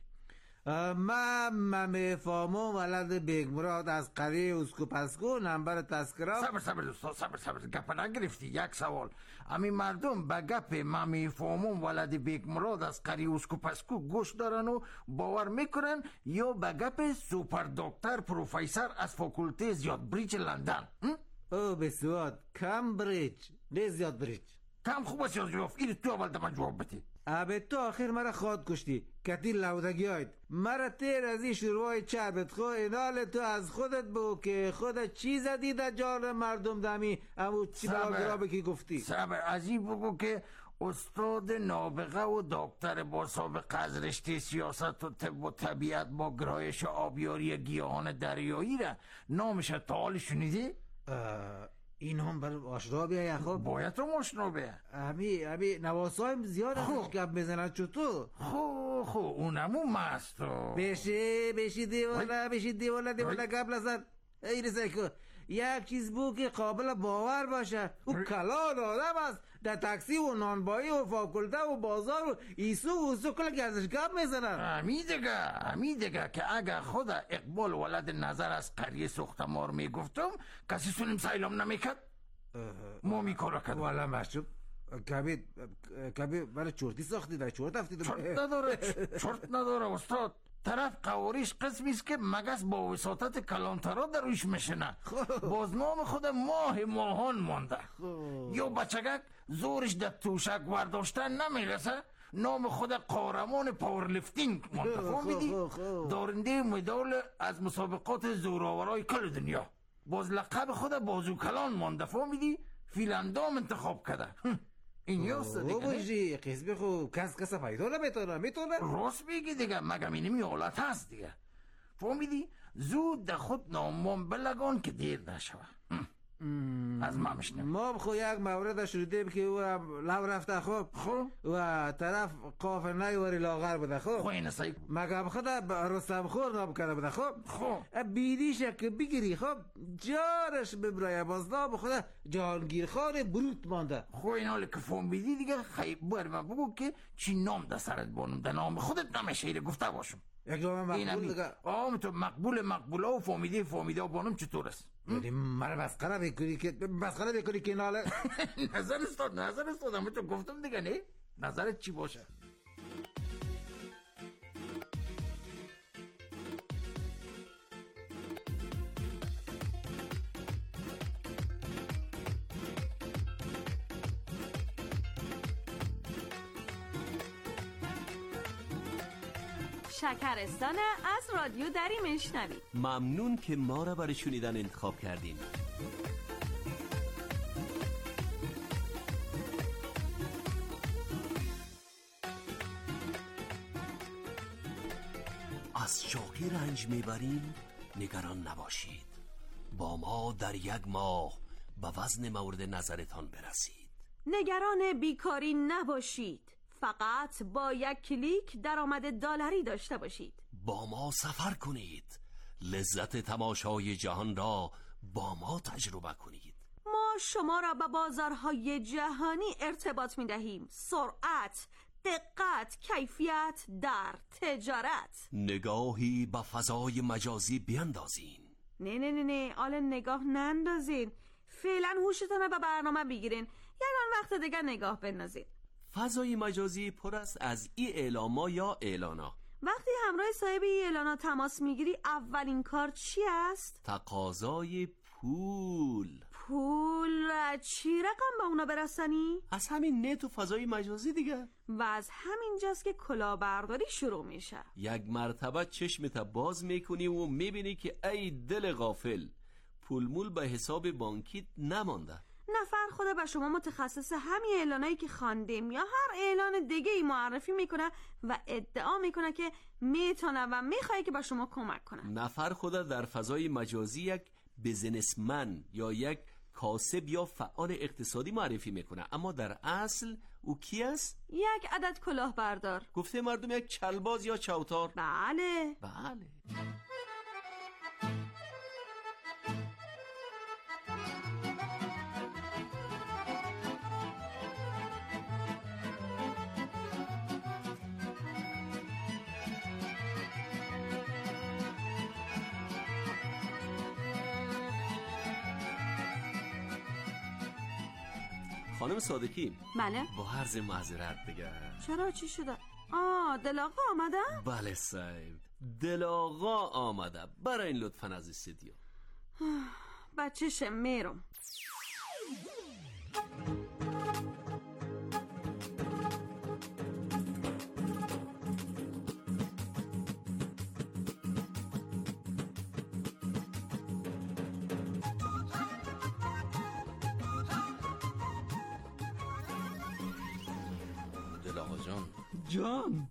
من من میفهمم ولد بیگ مراد از قریه اسکوپسکو نمبر تذکرم. صبر صبر دوستا صبر صبر گپ نگرفتی. یک سوال، همین مردم به گپ من میفهمم ولد بیگ مراد از قریه اسکوپسکو گوش دارن و باور میکنن یا به گپ سوپر دکتر پروفیسور از فاکولته زیاد بریج لندن؟ او بسیار کم بریج نه زیاد بریج. کم خوب است یا جواب؟ این تو اول من جواب بده. ابد تو آخر مرا خواد کشتی کتی لودگی هاید مرا تیر از این شروع چربت خو اینال تو از خودت بو که خودت چی زدی در جان مردم دمی امو چی بلاگرابه که گفتی. صبر از این بگو که استاد نابغه و دکتر با سابقه از رشته سیاست و طب و طبیعت با گرایش آبیاری گیاهان دریایی را نامش تا حال شنیدی؟ این هم بر آشنا بیه یا خب باید هم آشنا بیه. همی همی نواسایم زیاد ازش گپ بزنن چطور؟ خو خو اونمو مستو بشه بشی دیوالا بشی دیوالا دیوالا گپ لزن. این سیکو یک چیز بو که قابل باور باشه. او کلان آدم است در تاکسی و نانبایی و فاکولته و بازار و ایسو و اوسو کل گردش گپ میزنن. همی دیگه همی دیگه که اگر خود اقبال ولد نظر از قریه سختمار میگفتم کسی سونیم سایلام نمیکد؟ ما میکارا کد والا محشوب کبی کبی برای چورتی ساختی در چورت افتید. چورت نداره چورت نداره استاد. طرف قواریش قسمی است که مگس با وساطت کلانترا در روش میشنه. باز نام خود ماه ماهان مانده. یا بچگک زورش در توشک برداشتن نمیرسه نام خود قهرمان پاورلیفتینگ مانده. فهمیدی؟ دارنده مدال از مسابقات زورآورای کل دنیا. باز لقب خود بازو کلان مانده. فهمیدی؟ فیلندام انتخاب کرده. این یاست دیگه. او بوجی قسمی خوب کس کس پیدا نمیتونه میتونه راست میگی دیگه. مگم اینمی حالت هست دیگه. فهمیدی؟ زود در خود نامم بلگان که دیر نشوه. از ما مشنم ما خو یک مورد شدیم که او لو رفته خوب خب و طرف قاف نیوری لاغر بده خوب خو این سایب مگم خدا رستم خور نام کرده بده خوب خب بیریش که بگیری خوب جارش ببرای باز نام خدا جهانگیر خان بروت مانده. خو این حالی که فهمیدی دیگه خیلی بر من بگو که چی نام ده سرت بانم ده نام خودت نمیشه ایره گفته باشم. یک نام مقبول دیگه. آم تو مقبول مقبوله و فهمیدی فهمیده و بانم چطور است؟ یعنی مرا مسخره بکنی که مسخره بکنی که ناله. نظر استاد نظر استاد همه تو گفتم دیگه نه؟ نظرت چی باشه؟ شکرستان از رادیو دری میشنوید. ممنون که ما را برای شنیدن انتخاب کردین. از شوقی رنج میبریم نگران نباشید. با ما در یک ماه به وزن مورد نظرتان برسید. نگران بیکاری نباشید. فقط با یک کلیک درآمد دلاری داشته باشید. با ما سفر کنید. لذت تماشای جهان را با ما تجربه کنید. ما شما را به بازارهای جهانی ارتباط می دهیم. سرعت، دقت، کیفیت در تجارت. نگاهی به فضای مجازی بیندازین. نه نه نه نه آل نگاه نندازین، فعلا هوشتون رو به برنامه بگیرین، یکان وقت دیگه نگاه بندازین. فضای مجازی پر است از ای اعلاما یا اعلانا. وقتی همراه صاحب ای اعلانا تماس میگیری اولین کار چی است؟ تقاضای پول. پول چی رقم به اونا برسانی؟ از همین نت و فضای مجازی دیگه. و از همینجاست که کلاهبرداری شروع میشه. یک مرتبه چشمت باز میکنی و میبینی که ای دل غافل، پول مول به حساب بانکیت نمانده. نفر خدا به شما متخصص همین اعلانایی که خواندیم یا هر اعلان دیگه ای معرفی میکنه و ادعا میکنه که میتونه و میخواد که به شما کمک کنه. نفر خدا در فضای مجازی یک بزنسمن یا یک کاسب یا فعال اقتصادی معرفی میکنه، اما در اصل او کی است؟ یک عدد کلاهبردار. گفته مردم یک چلباز یا چوتار. بله بله. خانم صادقی. بله. با عرض معذرت دیگه. چرا چی شده؟ آه دل آقا آمده؟ بله صاحب، دل آقا آمده. برای این لطفاً از استودیو. بچه‌شم میرم. جان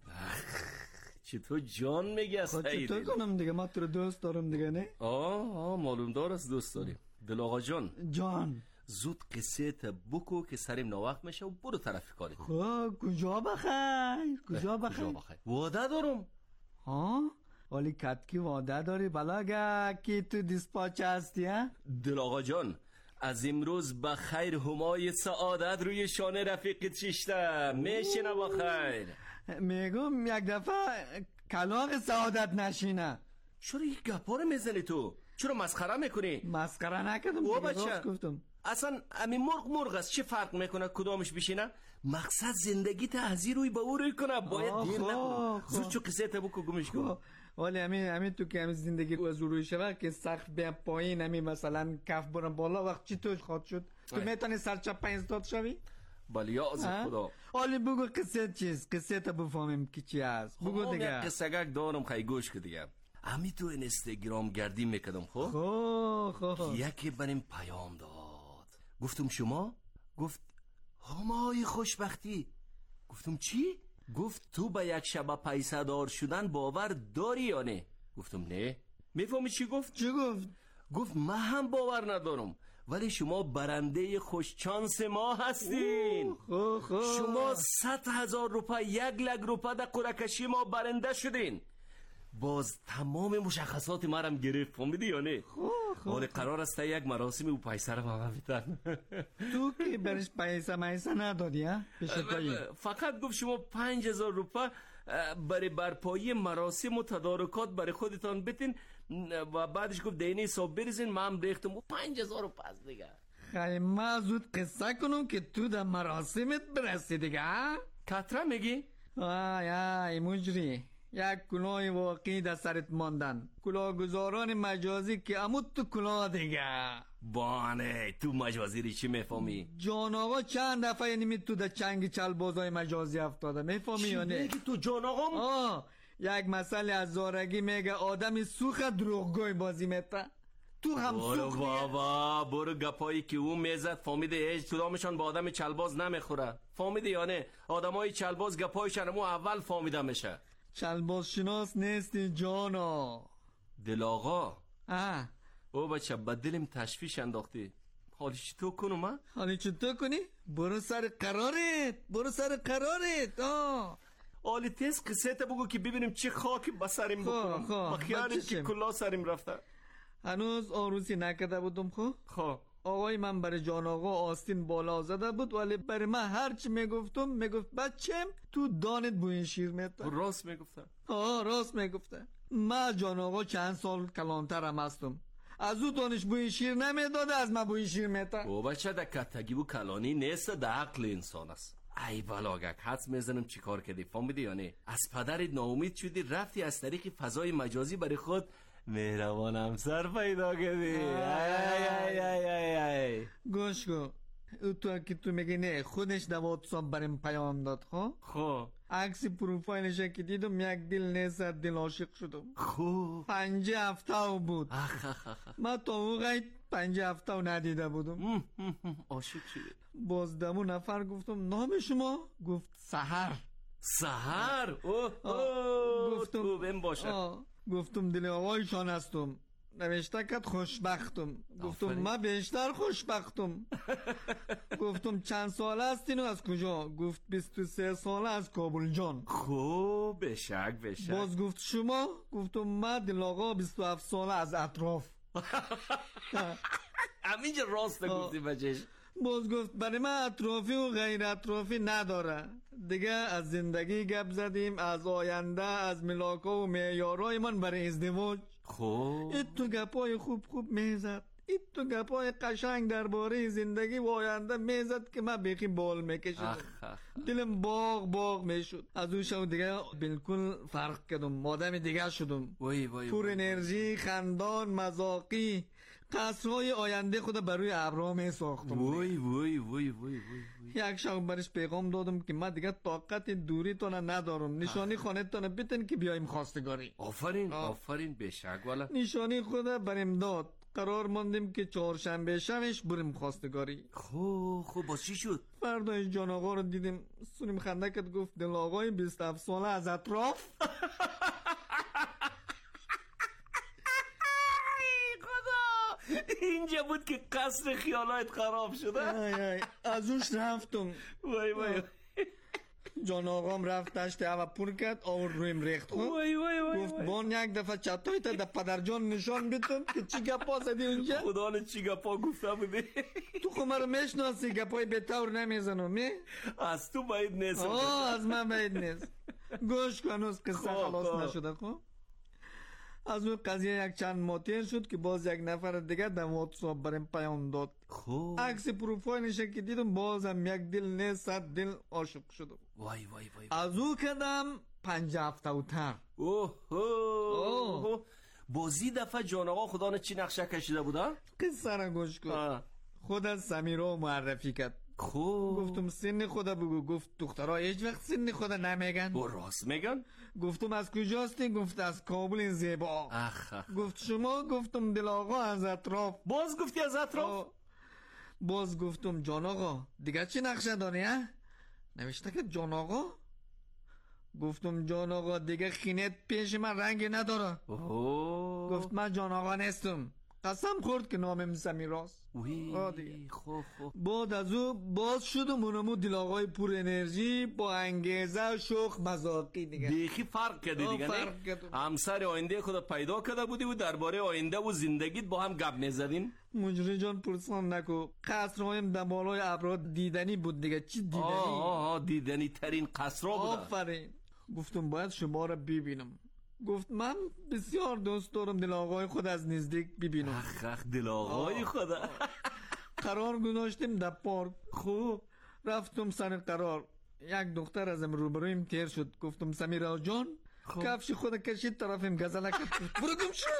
چطور جان میگی از خیلی؟ چطور کنم دیگه، من تو رو دوست دارم دیگه. نه آه آه معلوم دار است دوست داری. دل آقا جان جان زود قصه تا بکو که سریم ناوقت میشه و برو طرف کاری. خب کجا بخیر کجا بخیر وعده دارم. ها ولی کتکی وعده داری بلاگه که تو دیسپاچ هستی ها؟ دل آقا جان از امروز با خیر همای سعادت روی شانه رفیقت شیشته میشینه با خیر. میگم یک دفعه کلاغ سعادت نشینه. چرا یک گپا رو میزنی تو؟ چرا مسخره میکنی؟ مسخره نکردم او بچه گفتم اصلا امی مرغ مرغ است، چه فرق میکنه کدامش بشینه؟ مقصد زندگی تا از روی به او روی کنه. باید دیر نکنه. زود چو قصه تا بکو گمش کن. ولی همین همین تو که همین زندگی از روی شود که سقف بیا پایین، همین مثلا کف برم بالا، وقت چی توش خواهد شد؟ تو میتونی سرچپ پنج داد شوی؟ بله یا از خدا. ولی بگو قصه چیست؟ قصه تا بفهمیم که چی هست. بگو دیگه. من قصه گک دارم، خیلی گوش که دیگه. امی تو اینستاگرام گردی میکردم خب خب خب یکی بریم پیام داد. گفتم شما؟ گفت همای خوشبختی. گفتم چی؟ گفت تو به یک شب پیسه دار شدن باور داری یا نه؟ گفتم نه. میفهمی چی گفت؟ چی گفت؟ گفت من هم باور ندارم، ولی شما برنده خوش چانس ما هستین. خو خو. شما صد هزار روپای یک لک روپای در قرعه کشی ما برنده شدین. باز تمام مشخصات ما هم گرفت، فهمیدی یا نه؟ ولی قرار است یک مراسم او پیسه رو ما بدن. تو که برش پیسه میسه ندادی ها؟ فقط گفت شما پنج هزار روپای برای برپایی مراسم و تدارکات برای خودتان بتین و بعدش گفت دینی حساب بریزین. من هم ریختم و پنج هزار روپای دیگه. خیلی ما زود قصه کنم که تو در مراسمت برسی دیگه. کتره میگی؟ آی آی مجری، یک کلاه واقعی در سرت ماندن. کلاه گذاران مجازی که امود تو کلاه دیگه. بانه تو مجازی ری چی میفهمی؟ جان آقا چند دفعه اینمی تو در چنگ چلبازای مجازی افتاده، میفهمی یا نه؟ چی میگی تو جان آقا؟ آه یک مسئله از زارگی میگه آدمی سوخ دروغگوی بازی میته. تو هم سوخ بابا برو گپایی که اون میزد فهمیده هیچ کدامشان با آدم چلباز نمیخوره. فهمیده یا نه؟ آدمای چلباز گپایشان مو اول فهمیده میشه. چلباز شناس نیستی جانا. دل آقا آه او بچه بدلم تشویش انداختی. حالی چطور کنم من؟ حالی چطور کنی؟ برو سر قرارت، برو سر قرارت. آه حالی تیز قصه تا بگو که ببینیم چه خاکی بسریم بکنم. با خیالیم که کلا سریم رفته. هنوز آروسی نکده بودم. خب خب آقای من برای جان آقا آستین بالا زده بود، ولی برای من هرچی میگفتم میگفت بچم تو دانت بوین شیر میتا. راست میگفتم. آه راست میگفته. من جان آقا چند سال کلانترم هستم، از او دانش بوی شیر نمیداده، از ما بوی شیر میتا. او بچه در کتگی بو کلانی نیست، در عقل انسان است. ای بلاگک حدس میزنم چی کار کردی فهمیدی یا نه؟ از پدرت ناامید شدی رفتی از طریق فضای مجازی برای خود مهربان همسر پیدا کردی. ای ای ای ای ای گوش کن، تو که تو میگی نه خودش در واتساپ برام پیام داد. خب خب عکس پروفایلش که دیدم یک دل نیست دل عاشق شدم. خوب پنج هفته بود. من تا اون پنج هفته ندیده بودم. عاشق شدی؟ باز دمو نفر گفتم نام شما؟ گفت سحر. سحر؟ اوه اوه گفتم تو بهم باشه. گفتم دل آقایشان هستم. نوشته کد خوشبختم. گفتم من بیشتر خوشبختم. گفتم چند ساله هستین و از کجا؟ گفت بیست و سه ساله از کابل جان. خوب بشک بشک. باز گفت شما؟ گفتم من دل آقا بیست و هفت ساله از اطراف. همینجا راست گفتی بچهش. باز گفت برای من اطرافی و غیر اطرافی نداره دیگه. از زندگی گپ زدیم، از آینده، از ملاکا و معیارای من برای ازدواج. خوب این تو گپای خوب خوب میزد، این تو گپای قشنگ درباره زندگی و آینده میزد که من بیخی بال میکشیدم. دلم باغ باغ میشد. از اون شب دیگه بالکل فرق کردم، آدم دیگه شدم. وای وای پر انرژی، خندان، مذاقی، قصرهای آینده خود بروی ابرها می ساختم. وای وای وای وای یک شب برش پیغام دادم که من دیگه طاقت دوری تانه ندارم، نشانی خانه تانه بیتن که بیایم خواستگاری. آفرین آفرین بشک والا. نشانی خود بریم داد. قرار ماندیم که چهارشنبه شبش بریم خواستگاری. خب خب باز چی شد؟ فرداش جان آقا رو دیدیم، سونیم خنده کرد گفت دل آقای بیست و هفت ساله از اطراف. اینجا بود که قصر خیالات خراب شده. ای ای از اوش رفتم. وای وای جان آقام رفت دشت هوا پر کرد آور رویم ریخت. خب وای وای وای گفت بان یک دفعه چطوری تا در پدر جان نشان بیتم که چی گپا زدی اونجا. خدا نه چی گپا گفته بودی. تو خود مرا میشناسی، گپای بهتر نمیزنم. می از تو باید نیست. آه از من باید نیست. گوش کن هنوز قصه خلاص نشده. خب از اون قضیه یک چند ماه تیر شد که باز یک نفر دیگه در واتساپ برام پیام داد. خوب عکس پروفایلش که دیدم بازم یک دل نه صد دل عاشق شدم. وای وای وای. از او کدم پنج هفته اوتر. اوه اوه بازی دفعه جان آقا خدا نه چی نقشه کشیده بودن؟ قصه را گوش کن. خود از سمیرا معرفی کرد. خوب گفتم سن خدا بگو. گفت دخترها هیچ وقت سن خدا نمیگن. و راست میگن؟ گفتم از کجاستی؟ گفت از کابل زیبا. اخ اخ. گفت شما؟ گفتم دل آقا از اطراف. باز گفتی از اطراف؟ باز گفتم جان آقا دیگه چی نقشه داری ها؟ نوشته که جان آقا. گفتم جان آقا دیگه خینت پیش من رنگی نداره. اوه. گفت من جان آقا نیستم. قسم خورد که نامم سمیراست. وی خوب خوب. بعد از او باز شدم اونمو دل آقای پر انرژی با انگیزه شوخ مذاقی دیگه. بیخی فرق کردی دیگه نه؟ همسر آینده خود پیدا کرده بودی و درباره آینده و زندگیت با هم گپ میزدین؟ مجری جان پرسان نکو. قصرهایم در بالای ابرها دیدنی بود دیگه. چی دیدنی؟ آه آه دیدنی ترین قصرها بود. آفرین. گفتم باید شما را ببینم. گفت من بسیار دوست دارم دل آقای خود از نزدیک ببینم. اخ اخ دل آقای خدا. قرار گذاشتیم در پارک. خوب رفتم سر قرار. یک دختر ازم روبرویم تیر شد. گفتم سمیرا جان. کفش خود کشید طرفم گزله کرد. برو گم شو.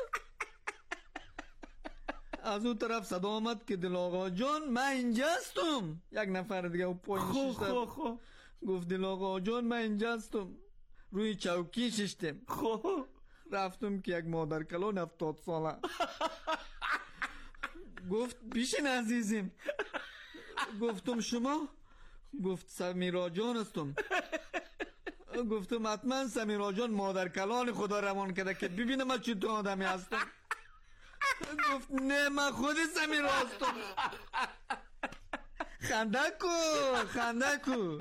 از اون طرف صدا آمد که دل آقا جان من اینجاستم. یک نفر دیگه و پایین ششتم. گفت دل آقا جان من اینجاستم. روی چوکی ششتم. خوب رفتم که یک مادر کلان هفتاد ساله. گفت بیشین عزیزم. گفتم شما؟ گفت سمیرا جان هستم. گفتم حتما سمیرا جان مادر کلان خدا روان کرده که ببینم من چی تو آدمی هستم. گفت نه من خود سمیرا هستم. خنده کو خنده کو.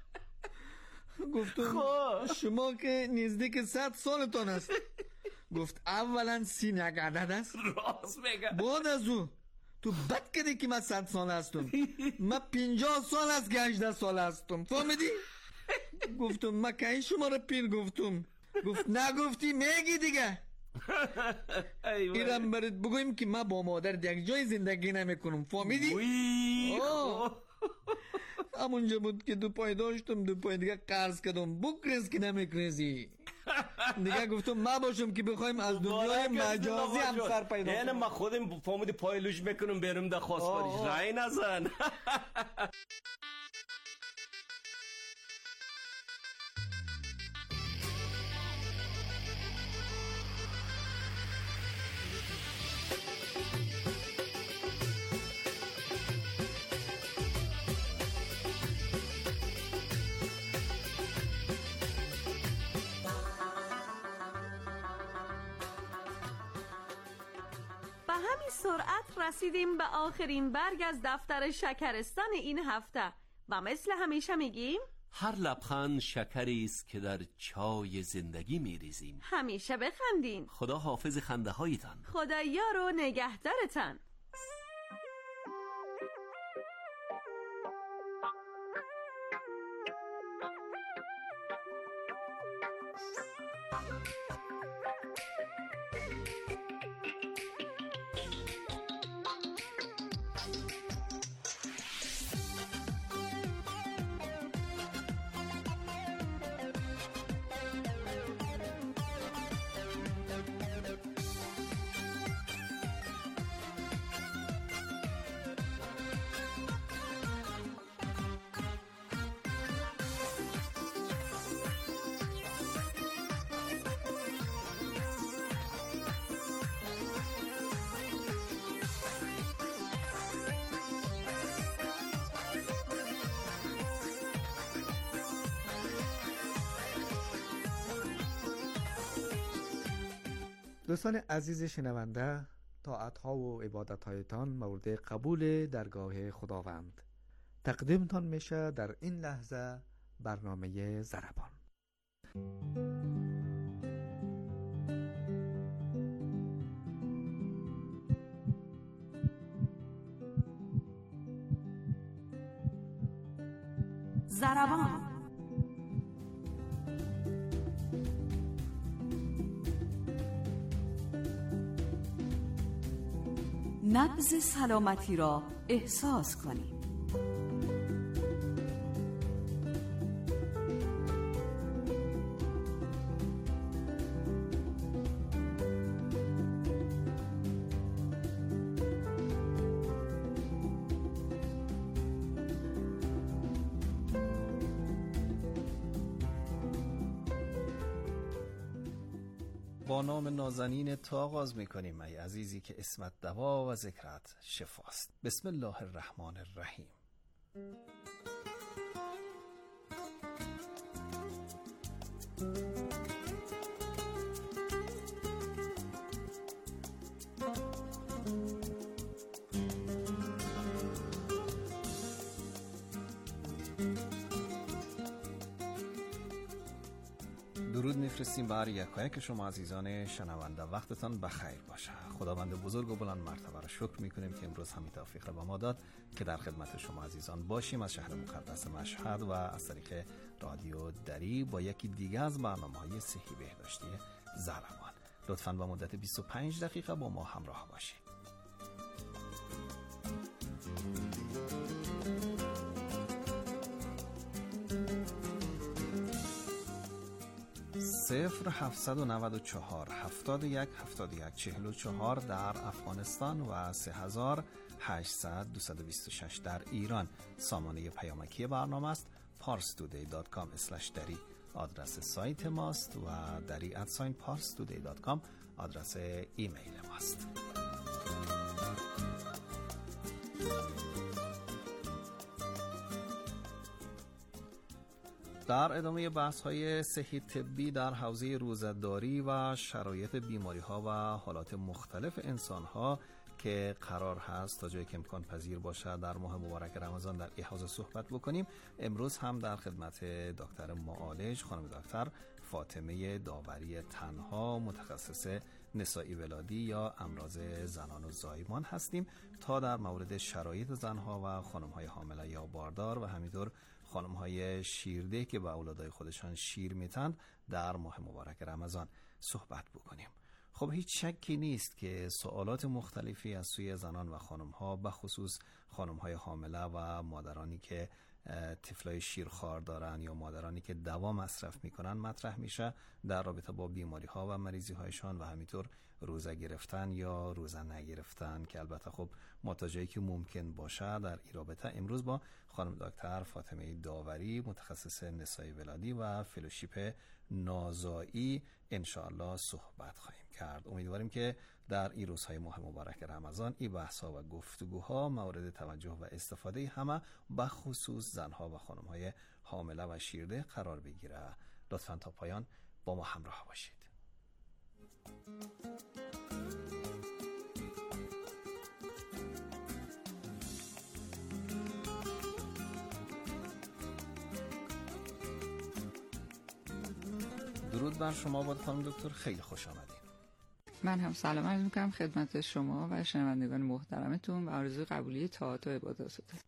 گفتم شما که نزدیک صد سالتان است. گفت اولا سین یک عدد است. راست میگه. بعد از او تو بد کردی که من صد سال هستم. من پنجاه سال از که هجده سال هستم. فهمیدی؟ گفتم من که شما رو پیر گفتم. گفت نگفتی میگی دیگه. ایرم برات بگویم که ما با مادر یک جای زندگی نمیکنم، فهمیدی؟ وی همونجا بود که دو پای داشتم، دو پای دیگه قرض کردم. بکرز که نمیکرزی دیگه گفتم ما باشم که بخوایم از دنیای مجازی هم سر پیدا کنم. یعنی ما خودم فهمیدی پای لوش میکنم برم در خواستگاریش رای نزن. همین سرعت رسیدیم به آخرین برگ از دفتر شکرستان این هفته و مثل همیشه میگیم هر لبخند شکری است که در چای زندگی میریزیم. همیشه بخندین. خدا حافظ خنده هایتان. خدا یار و نگهدارتان. دوستان عزیز شنونده، طاعت‌ها و عبادت‌هایتان مورد قبول درگاه خداوند. تقدیمتان میشه در این لحظه برنامه ضربان. ضربان. نبض سلامتی را احساس کنید. با نام نازنین تا آغاز میکنیم ای عزیزی که اسمت دوا و ذکرت شفاست. بسم الله الرحمن الرحیم. درود میفرستیم بر یکایک شما عزیزان شنونده. وقتتان بخیر باشه. خداوند بزرگ و بلند مرتبه را شکر میکنیم که امروز همین توفیق را به ما داد که در خدمت شما عزیزان باشیم از شهر مقدس مشهد و از طریق رادیو دری با یکی دیگه از برنامه‌های صحی بهداشتی ضربان. لطفاً با مدت بیست و پنج دقیقه با ما همراه باشید. صفر هفتصد و نود و چهار هفتاد و یک هفتاد و یک چهل و چهار در افغانستان و سه هزار و هشتصد دویست و بیست و شش در ایران. سامانه پیامکی برنامه است پارس تودی دات کام اسلش دری آدرس سایت ماست و دری ادساین پارس تودی دات کام آدرس ایمیل ماست. در ادامه بحث های صحی طبی در حوزه روزه‌داری و شرایط بیماری ها و حالات مختلف انسان ها که قرار هست تا جایی که امکان پذیر باشه در ماه مبارک رمضان در این حوزه صحبت بکنیم. امروز هم در خدمت دکتر معالج خانم دکتر فاطمه داوری تنها متخصص نسائی ولادی یا امراض زنان و زایمان هستیم تا در مورد شرایط زنها و خانم‌های حامله یا باردار و همینطور خانم‌های شیرده که به اولادای خودشان شیر میتند در ماه مبارک رمضان صحبت بکنیم. خب هیچ شکی نیست که سوالات مختلفی از سوی زنان و خانم‌ها، به خصوص خانم‌های حامله و مادرانی که طفلای شیرخوار دارن یا مادرانی که دوا مصرف میکنن مطرح میشه در رابطه با بیماری ها و مریضی هایشان و همینطور روزه گرفتن یا روزه نگرفتن، که البته خب متاجایی که ممکن باشه در این رابطه امروز با خانم دکتر فاطمه داوری، متخصص نسای ولادی و فلوشیپ نازایی انشاءالله صحبت خواهیم کرد. امیدواریم که در این روزهای ماه مبارک رمضان این بحث‌ها و گفتگوها مورد توجه و استفاده همه به خصوص زنها و خانم‌های حامله و شیرده قرار بگیره. لطفاً تا پایان با ما همراه باشید. درود بر شما باد خانم دکتر، خیلی خوش آمدید. من هم سلام عرض می‌کنم خدمت شما و شنوندگان محترمتون و آرزوی قبولی طاعات و عبادات دارم.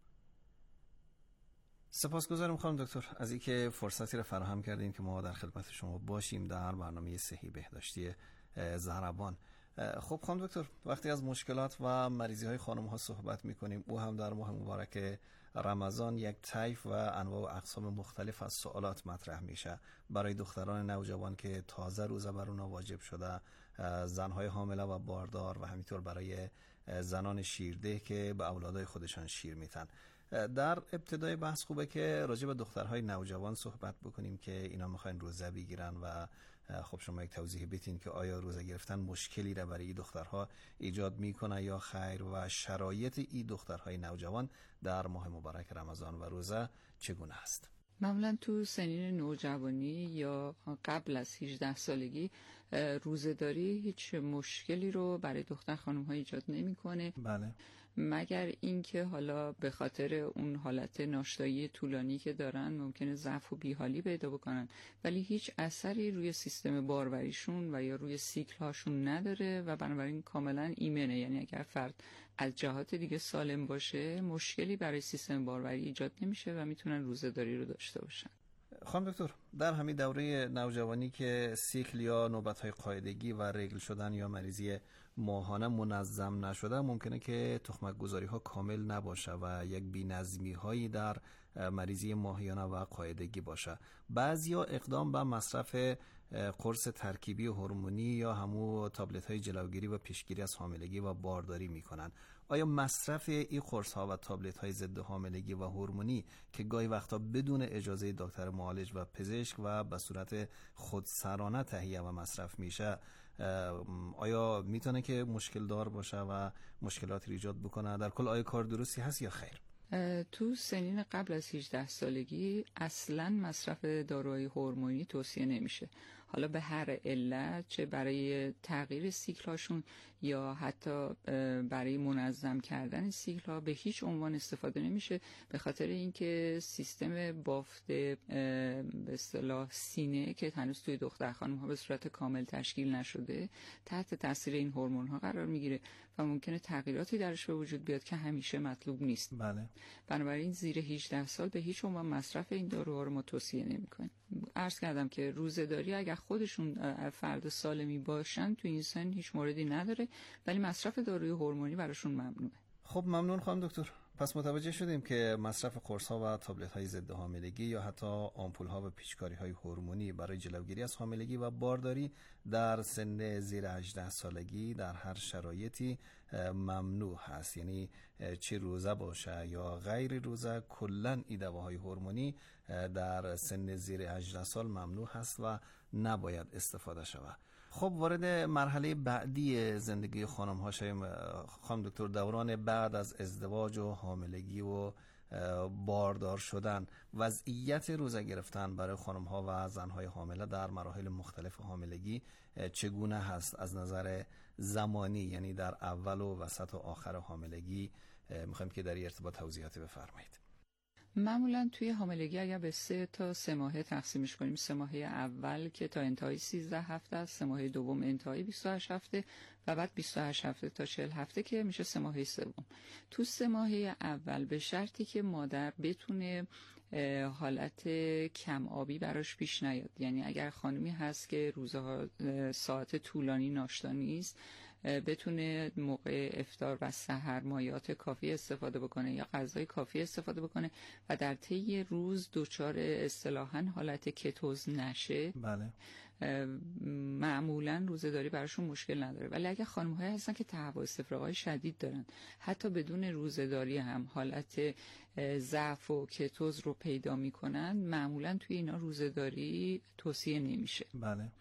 سپاسگزارم خانم دکتر از اینکه فرصتی را فراهم کردین که ما در خدمت شما باشیم در برنامه صحی بهداشتی زهربان. خب خانم دکتر، وقتی از مشکلات و مریضی های خانم ها صحبت میکنیم، او هم در ماه مبارک رمضان یک طیف و انواع و اقسام مختلف از سوالات مطرح میشه برای دختران نوجوان که تازه روزه بر اونا واجب شده، زنهای حامله و باردار و همینطور برای زنان شیرده که به اولادای خودشان شیر میتن. در ابتدای بحث خوبه که راجع به دخترهای نوجوان صحبت بکنیم که اینا میخواین روزه بگیرن و خب شما یک توضیح بدین که آیا روزه گرفتن مشکلی را برای این دخترها ایجاد میکنه یا خیر، و شرایط این دخترهای نوجوان در ماه مبارک رمضان و روزه چگونه است؟ معمولا تو سنین نوجوانی یا قبل از هجده سالگی روزه‌داری هیچ مشکلی رو برای دختر خانم ها ایجاد نمیکنه. بله. مگر اینکه حالا به خاطر اون حالت ناشتایی طولانی که دارن ممکنه ضعف و بیحالی پیدا بکنن، ولی هیچ اثری روی سیستم باروریشون و یا روی سیکل هاشون نداره و بنابراین کاملا ایمنه. یعنی اگر فرد از جهات دیگه سالم باشه مشکلی برای سیستم باروری ایجاد نمیشه و میتونن روزه‌داری رو داشته باشن. خانم دکتر، در همین دوره نوجوانی که سیکل یا نوبت‌های قاعدگی و رگل شدن یا مریضی ماهانه منظم نشده، ممکنه که تخمک گذاری ها کامل نباشه و یک بی‌نظمی هایی در مریضی ماهیانه و قاعدگی باشه. بعضیا اقدام به مصرف قرص ترکیبی و هورمونی یا همو تابلت های جلوگیری و پیشگیری از حاملگی و بارداری میکنن. آیا مصرف این قرص ها و تابلت های ضد حاملگی و هورمونی که گاهی وقتا بدون اجازه دکتر معالج و پزشک و به صورت خودسرانه تهیه و مصرف میشه، آیا میتونه که مشکل دار باشه و مشکلات ایجاد بکنه؟ در کل آیا کار درستی هست یا خیر؟ تو سنین قبل از هجده سالگی اصلا مصرف داروهای هورمونی توصیه نمیشه. حالا به هر علت، چه برای تغییر سیکل هاشون یا حتی برای منظم کردن سیکل ها، به هیچ عنوان استفاده نمیشه، به خاطر اینکه سیستم بافت به اصطلاح سینه که هنوز توی دختر خانم ها به صورت کامل تشکیل نشده تحت تاثیر این هورمون ها قرار میگیره و ممکنه تغییراتی درش به وجود بیاد که همیشه مطلوب نیست. بله. بنابراین زیر هجده سال به هیچ عنوان مصرف این داروها رو ما توصیه نمی‌کنیم. عرض کردم که روزه‌داری اگر خودشون فرد سالمی باشن تو این سن هیچ موردی نداره، ولی مصرف داروی هورمونی براشون ممنوعه. خب ممنون خانم دکتر. پس متوجه شدیم که مصرف قرص‌ها و تابلت‌های ضد حاملگی یا حتی آمپول‌ها و پیچکاری‌های هورمونی برای جلوگیری از حاملگی و بارداری در سن زیر هجده سالگی در هر شرایطی ممنوع هست. یعنی چه روزه باشه یا غیر روزه، کلاً این دواهای هورمونی در سن زیر هجده سال ممنوع هست و نباید استفاده شود. خب وارد مرحله بعدی زندگی خانم ها شویم خانم دکتر، دوران بعد از ازدواج و حاملگی و باردار شدن. وضعیت روزه گرفتن برای خانم ها و زن های حامله در مراحل مختلف حاملگی چگونه هست از نظر زمانی؟ یعنی در اول و وسط و آخر حاملگی میخوایم که در این ارتباط توضیحاتی بفرمایید. معمولا توی حاملگی اگر به سه تا سه ماهه تقسیمش کنیم، سه ماهه اول که تا انتهای سیزده هفته است، سه ماهه دوم انتهای بیست و هشت هفته و بعد بیست و هشت هفته تا چهل هفته که میشه سه ماهه سوم. تو سه ماهه اول به شرطی که مادر بتونه حالت کم آبی براش پیش نیاد. یعنی اگر خانمی هست که روزها ساعت طولانی ناشتا نیست، بتونه موقع افطار و سحر مایعات کافی استفاده بکنه یا غذای کافی استفاده بکنه و در طی روز دچار اصطلاحاً حالت کتوز نشه. بله. معمولا روزه‌داری براشون مشکل نداره. ولی اگه خانم‌های هستن که تهوع استفراغ‌های شدید دارن، حتی بدون روزه‌داری هم حالت ضعف و کتوز رو پیدا میکنن، معمولا توی اینا روزه‌داری توصیه نمیشه. بله.